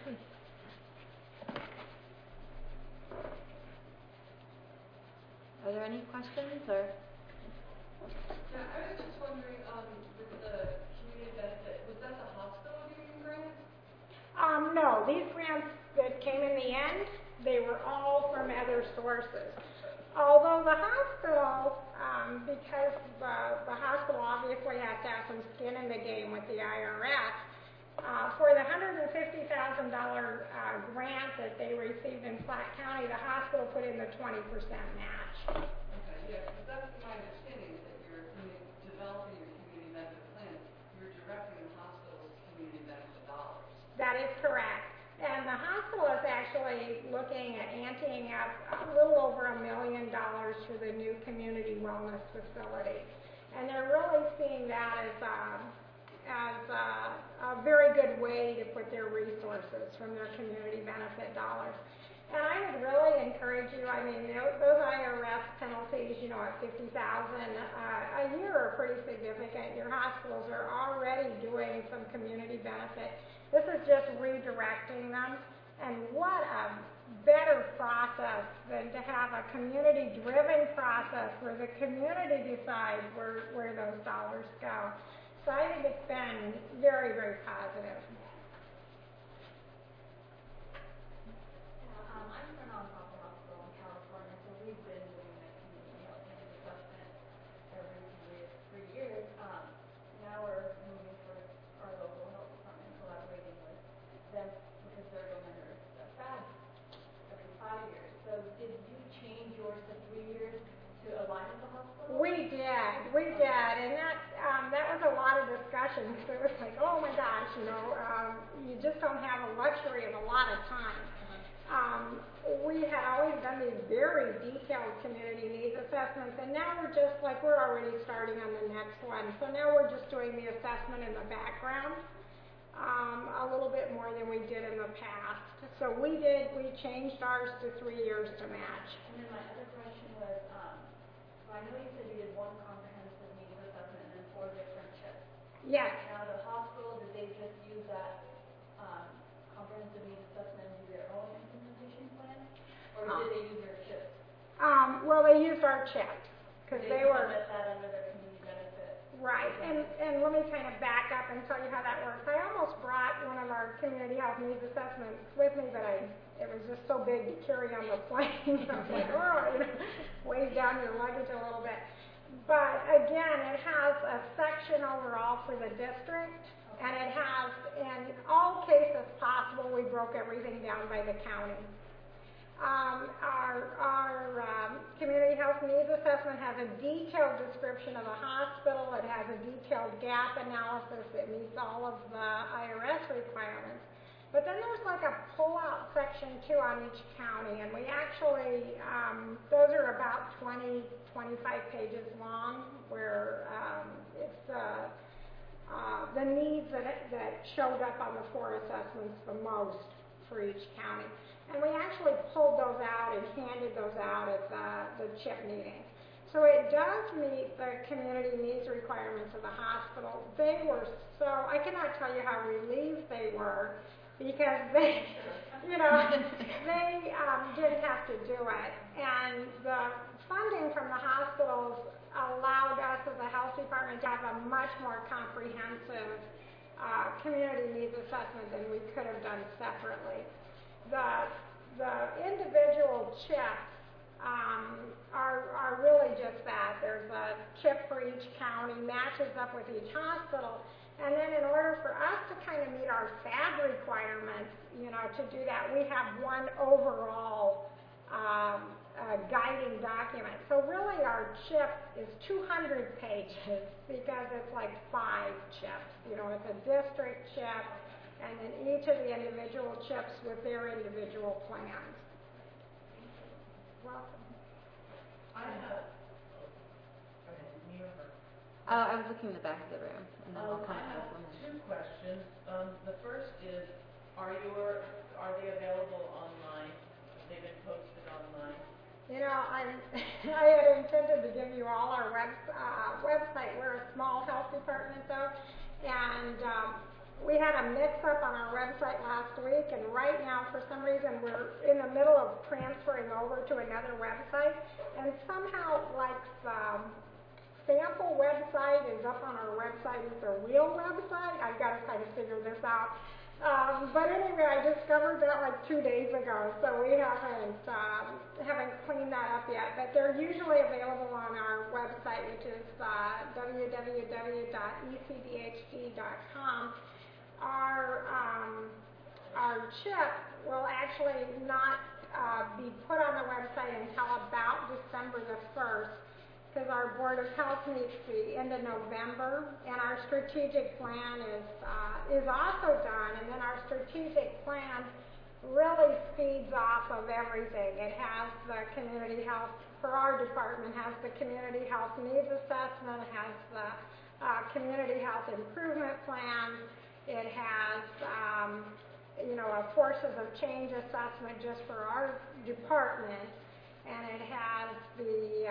Are there any questions? Or? Yeah, I was just wondering, with the community benefit, was that the hospital giving grants? No, these grants that came in the end, they were all from other sources. Although the hospital, because the hospital obviously has to have some skin in the game with the IRS, for the $150,000 grant that they received in Platte County, the hospital put in the 20% match. Okay, yeah, because that's my understanding, is that when you're developing your community benefit plan, you're directing the hospital's community benefit dollars. That is correct. And the hospital is actually looking at anteing up a little over $1 million for the new community wellness facility. And they're really seeing that as a very good way to put their resources from their community benefit dollars. And I would really encourage you, I mean, those IRS penalties, at $50,000 a year are pretty significant. Your hospitals are already doing some community benefit. This is just redirecting them. And what a better process than to have a community-driven process where the community decides where those dollars go. So I think it's been very, very positive. I'm from Nonprofit Hospital in California, so we've been doing that community health and assessment for years. Now we're moving towards our local health department, collaborating with them because they're going under a FAB every 5 years. So did you change yours to 3 years to align with the hospital? We did, and that was a lot of discussions. It was like, oh my gosh, don't have a luxury of a lot of time. We had always done these very detailed community needs assessments, and now we're just like, we're already starting on the next one. So now we're just doing the assessment in the background, a little bit more than we did in the past. So we changed ours to 3 years to match. And then my other question was, so I know you said you did one comprehensive needs assessment and then 4 different CHIPs. Yes. Now the hospital, did they just use that comprehensive needs assessment and do their own implementation plan? Or did they use their CHIPs? Well, they used our CHIPs because they were They that under their community benefit. right. And let me kind of back up and tell you how that works. I almost brought one of our community health needs assessments with me, but it was just so big to carry on the plane. I was like, oh, weighs down your luggage a little bit. But again, it has a section overall for the district, and it has, in all cases possible, we broke everything down by the county. Our community health needs assessment has a detailed description of the hospital. It has a detailed gap analysis that meets all of the IRS requirements. But then there's like a pull-out section too on each county, and we actually, those are about 20, 25 pages long, where it's the needs that showed up on the 4 assessments the most for each county. And we actually pulled those out and handed those out at the CHIP meeting. So it does meet the community needs requirements of the hospital. They were so, I cannot tell you how relieved they were, because they, they didn't have to do it. And the funding from the hospitals allowed us as a health department to have a much more comprehensive community needs assessment than we could have done separately. The individual CHIPs are really just that. There's a CHIP for each county, matches up with each hospital, and then in order for us to kind of meet our FAB requirements, to do that, we have one overall guiding document. So really our CHIP is 200 pages because it's like 5 CHIPs. It's a district CHIP, and then each of the individual CHIPs with their individual plans. Welcome. I have. I was looking in the back of the room, and then I'll come I to have this one. 2 questions. The first is, are they available online? Have they been posted online? I had intended to give you all our website. We're a small health department, though, and we had a mix-up on our website last week, and right now, for some reason, we're in the middle of transferring over to another website, and somehow, like, the sample website is up on our website as the real website. I've got to kind of figure this out. But anyway, I discovered that like 2 days ago, so we haven't cleaned that up yet. But they're usually available on our website, which is www.ecdhd.com. Our CHIP will actually not be put on the website until about December the 1st, because our Board of Health meets the end of November, and our strategic plan is also done. And then our strategic plan really feeds off of everything. It has the community health, for our department, has the community health needs assessment, has the community health improvement plan. It has, a forces of change assessment just for our department, and it has the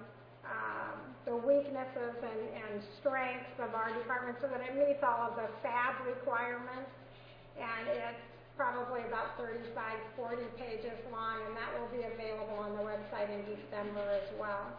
weaknesses and strengths of our department so that it meets all of the FAB requirements, and it's probably about 35, 40 pages long, and that will be available on the website in December as well.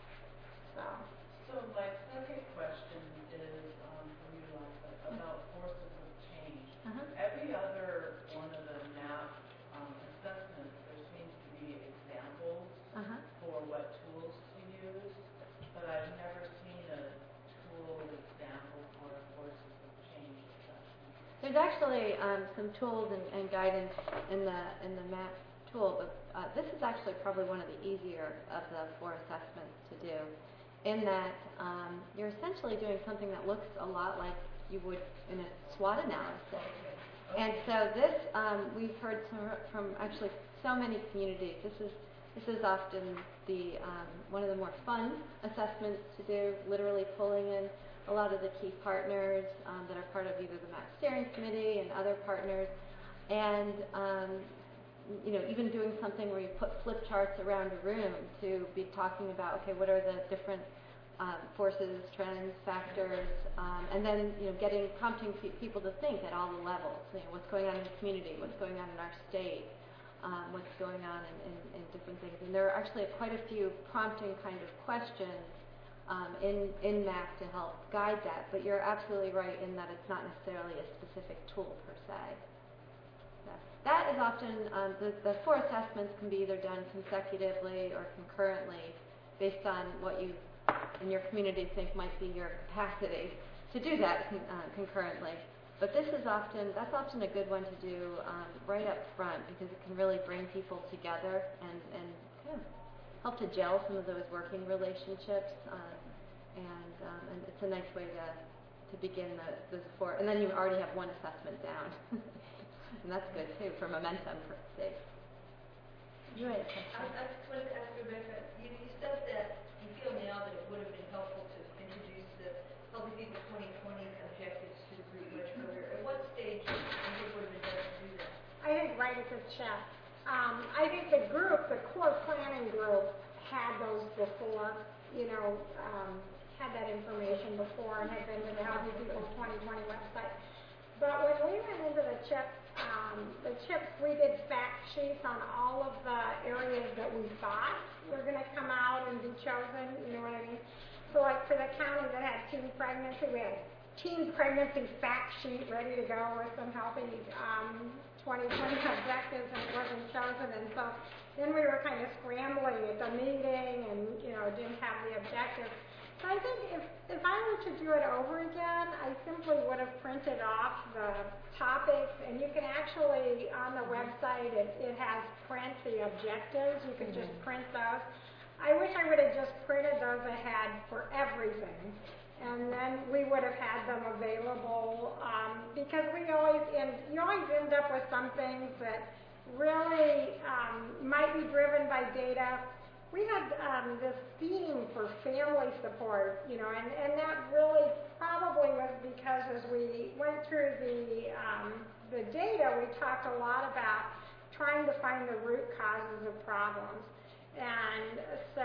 So my second question is for you, Lisa, about forces of change. Every other one of the MAP assessments, there seems to be examples for what tools to use, but I've never seen a tool example for forces of change assessment. There's actually some tools and guidance in the MAP tool, but this is actually probably one of the easier of the 4 assessments to do, in that you're essentially doing something that looks a lot like you would in a SWOT analysis. And so this, we've heard from actually so many communities. This is often the one of the more fun assessments to do, literally pulling in a lot of the key partners that are part of either the MAC steering committee and other partners, and even doing something where you put flip charts around a room to be talking about, okay, what are the different forces, trends, factors, and then prompting people to think at all the levels. What's going on in the community, what's going on in our state, what's going on in different things. And there are actually quite a few prompting kind of questions in MAC to help guide that. But you're absolutely right in that it's not necessarily a specific tool per se. That is often, the 4 assessments can be either done consecutively or concurrently based on what you in your community think might be your capacity to do that concurrently. But that's often a good one to do right up front, because it can really bring people together and kind of help to gel some of those working relationships. And it's a nice way to begin those 4. And then you already have one assessment down. And that's good too for momentum sake. I wanted to ask Rebecca, you said that you feel now that it would have been helpful to introduce the Healthy People 2020 objectives to the group much earlier. At what stage do you think it would have been better to do that? I think right at the check. I think the core planning group had those before, had that information before and had been to the Healthy People 2020 website. But when we went into the CHIPS, we did fact sheets on all of the areas that we thought were going to come out and be chosen, you know what I mean? So like for the county that had teen pregnancy, we had teen pregnancy fact sheet ready to go with some healthy 2020 objectives, and it wasn't chosen. And so then we were kind of scrambling at the meeting and, didn't have the objectives. So I think if I were to do it over again, I simply would have printed off the topics, and you can actually, on the website, it has print the objectives. You can just print those. I wish I would have just printed those ahead for everything, and then we would have had them available, because you always end up with some things that really might be driven by data. We had this theme for family support, and that really probably was because as we went through the data, we talked a lot about trying to find the root causes of problems. And so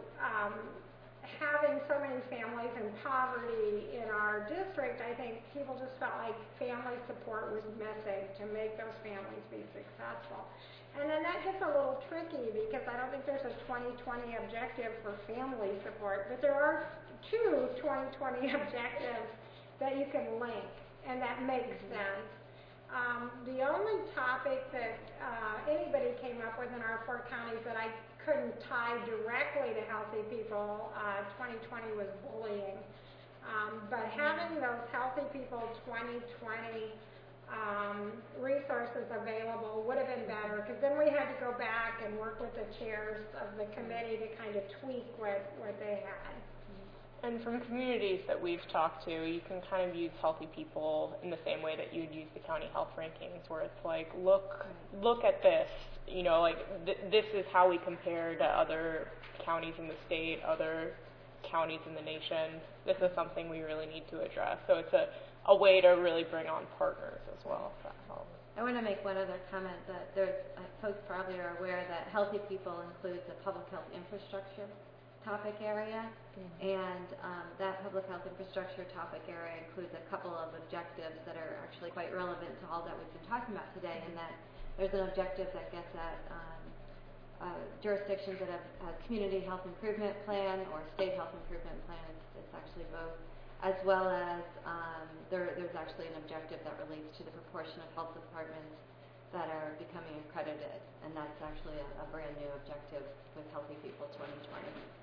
having so many families in poverty in our district, I think people just felt like family support was missing to make those families be successful. And then that gets a little tricky because I don't think there's a 2020 objective for family support, but there are 2 2020 objectives that you can link, and that makes sense. The only topic that anybody came up with in our 4 counties that I couldn't tie directly to Healthy People 2020 was bullying. But having those Healthy People 2020 resources available would have been better, because then we had to go back and work with the chairs of the committee to kind of tweak what they had. And from communities that we've talked to, you can kind of use Healthy People in the same way that you'd use the county health rankings, where it's like, look at this, this is how we compare to other counties in the state, other counties in the nation. This is something we really need to address. So it's a way to really bring on partners as well, if that helps. I want to make one other comment that folks probably are aware that Healthy People includes a public health infrastructure topic area, and that public health infrastructure topic area includes a couple of objectives that are actually quite relevant to all that we've been talking about today, and that there's an objective that gets at jurisdictions that have a community health improvement plan or state health improvement plan. It's actually both, as well as there's actually an objective that relates to the proportion of health departments that are becoming accredited, and that's actually a brand new objective with Healthy People 2020.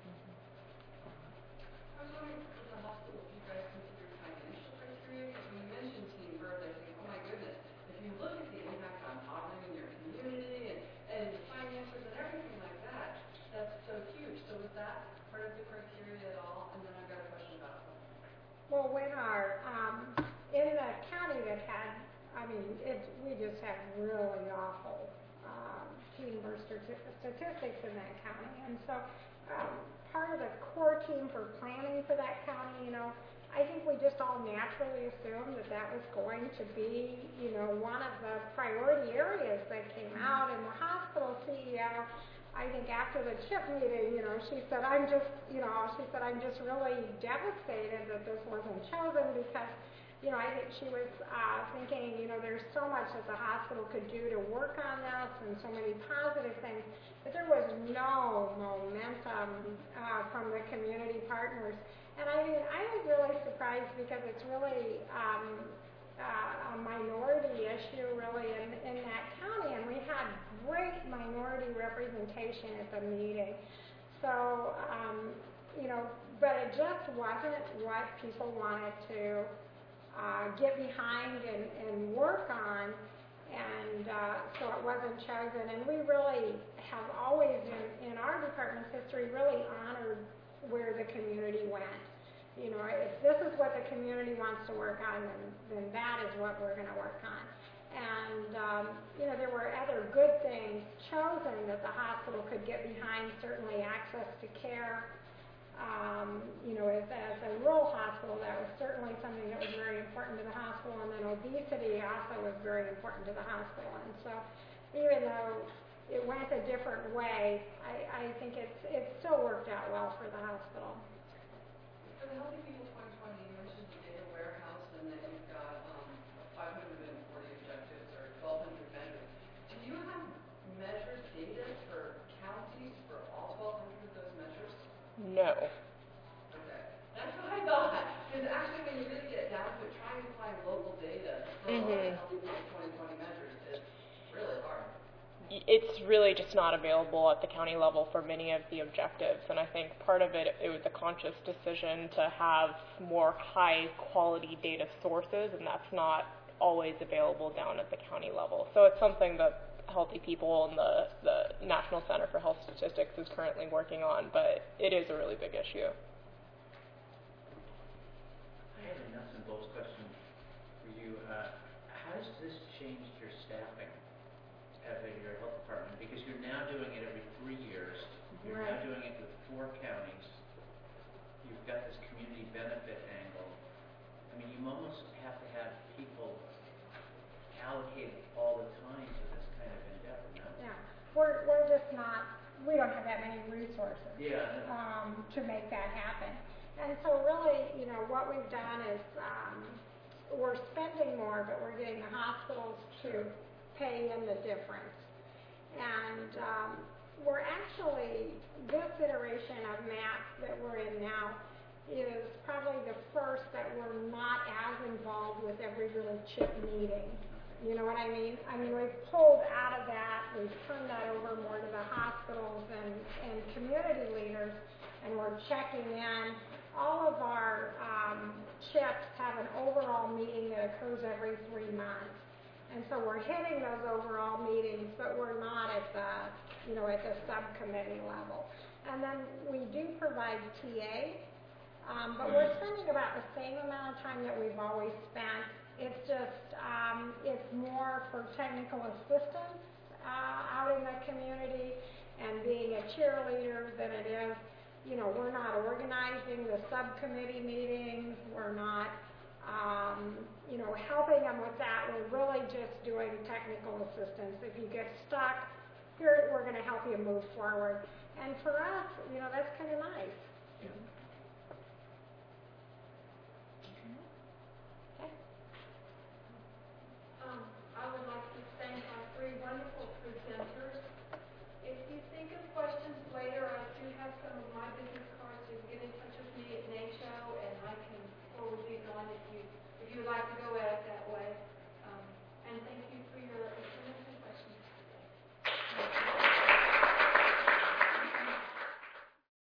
I was wondering for the hospital if you guys consider financial criteria, because when you mentioned teen birth, I think, oh my goodness, if you look at the impact on poverty in your community and finances and everything like that, that's so huge. So was that part of the criteria at all? And then I've got a question about it. Well, when in the county that had, really awful teen birth statistics in that county. And so part of the core team for planning for that county, I think we just all naturally assumed that that was going to be, one of the priority areas that came out. And the hospital CEO, I think after the CHIP meeting, she said, I'm just really devastated that this wasn't chosen because, I think she was thinking, there's so much that the hospital could do to work on this and so many positive things, but there was no momentum from the community partners. And I was really surprised because it's really a minority issue really in that county, and we had great minority representation at the meeting. So, but it just wasn't what people wanted to get behind and work on, and so it wasn't chosen. And we really have always, in our department's history, really honored where the community went. If this is what the community wants to work on, then that is what we're going to work on. And, there were other good things chosen that the hospital could get behind, certainly access to care. As a rural hospital, that was certainly something that was very important to the hospital, and then obesity also was very important to the hospital. And so even though it went a different way, I think it still worked out well for the hospital. For the Healthy People 2020, you mentioned the data warehouse and that you've got 540 objectives or 1,200 measures. Do you have measured data for counties for all 1,200 of those measures? No. Okay. That's what I thought. Because actually when you really get down to it, trying to find local data for all the Healthy People 2020 measures is really hard. It's really just not available at the county level for many of the objectives, and I think part of it was a conscious decision to have more high-quality data sources, and that's not always available down at the county level. So it's something that Healthy People and the National Center for Health Statistics is currently working on, but it is a really big issue. I have a nuts and bolts question for you. How has this changed your staffing at your health department? Because you're now doing it every 3 years. You're now doing it with 4 counties. You've got this community benefit angle. I mean, you almost have to have people allocated all the time to this kind of endeavor, no? Yeah, we're just not, we don't have that many resources to make that happen. And so really, what we've done is we're spending more, but we're getting the hospitals to pay in the difference. And we're actually, this iteration of MAP that we're in now is probably the first that we're not as involved with every little CHIP meeting. You know what I mean? I mean, we've pulled out of that, we've turned that over more to the hospitals and community leaders, and we're checking in. All of our CHIPs have an overall meeting that occurs every 3 months. And so we're hitting those overall meetings, but we're not at the, at the subcommittee level. And then we do provide TA, but we're spending about the same amount of time that we've always spent. It's just, it's more for technical assistance out in the community and being a cheerleader than it is, we're not organizing the subcommittee meetings, we're not helping them with that. We're really just doing technical assistance. If you get stuck, here we're going to help you move forward. And for us, that's kind of nice. Yeah. Okay. I would like to thank our 3 wonderful presenters. If you think of questions later, I do have some of my business cards. You can get in touch with me at NACCHO, and I can forward these on if you would like to go at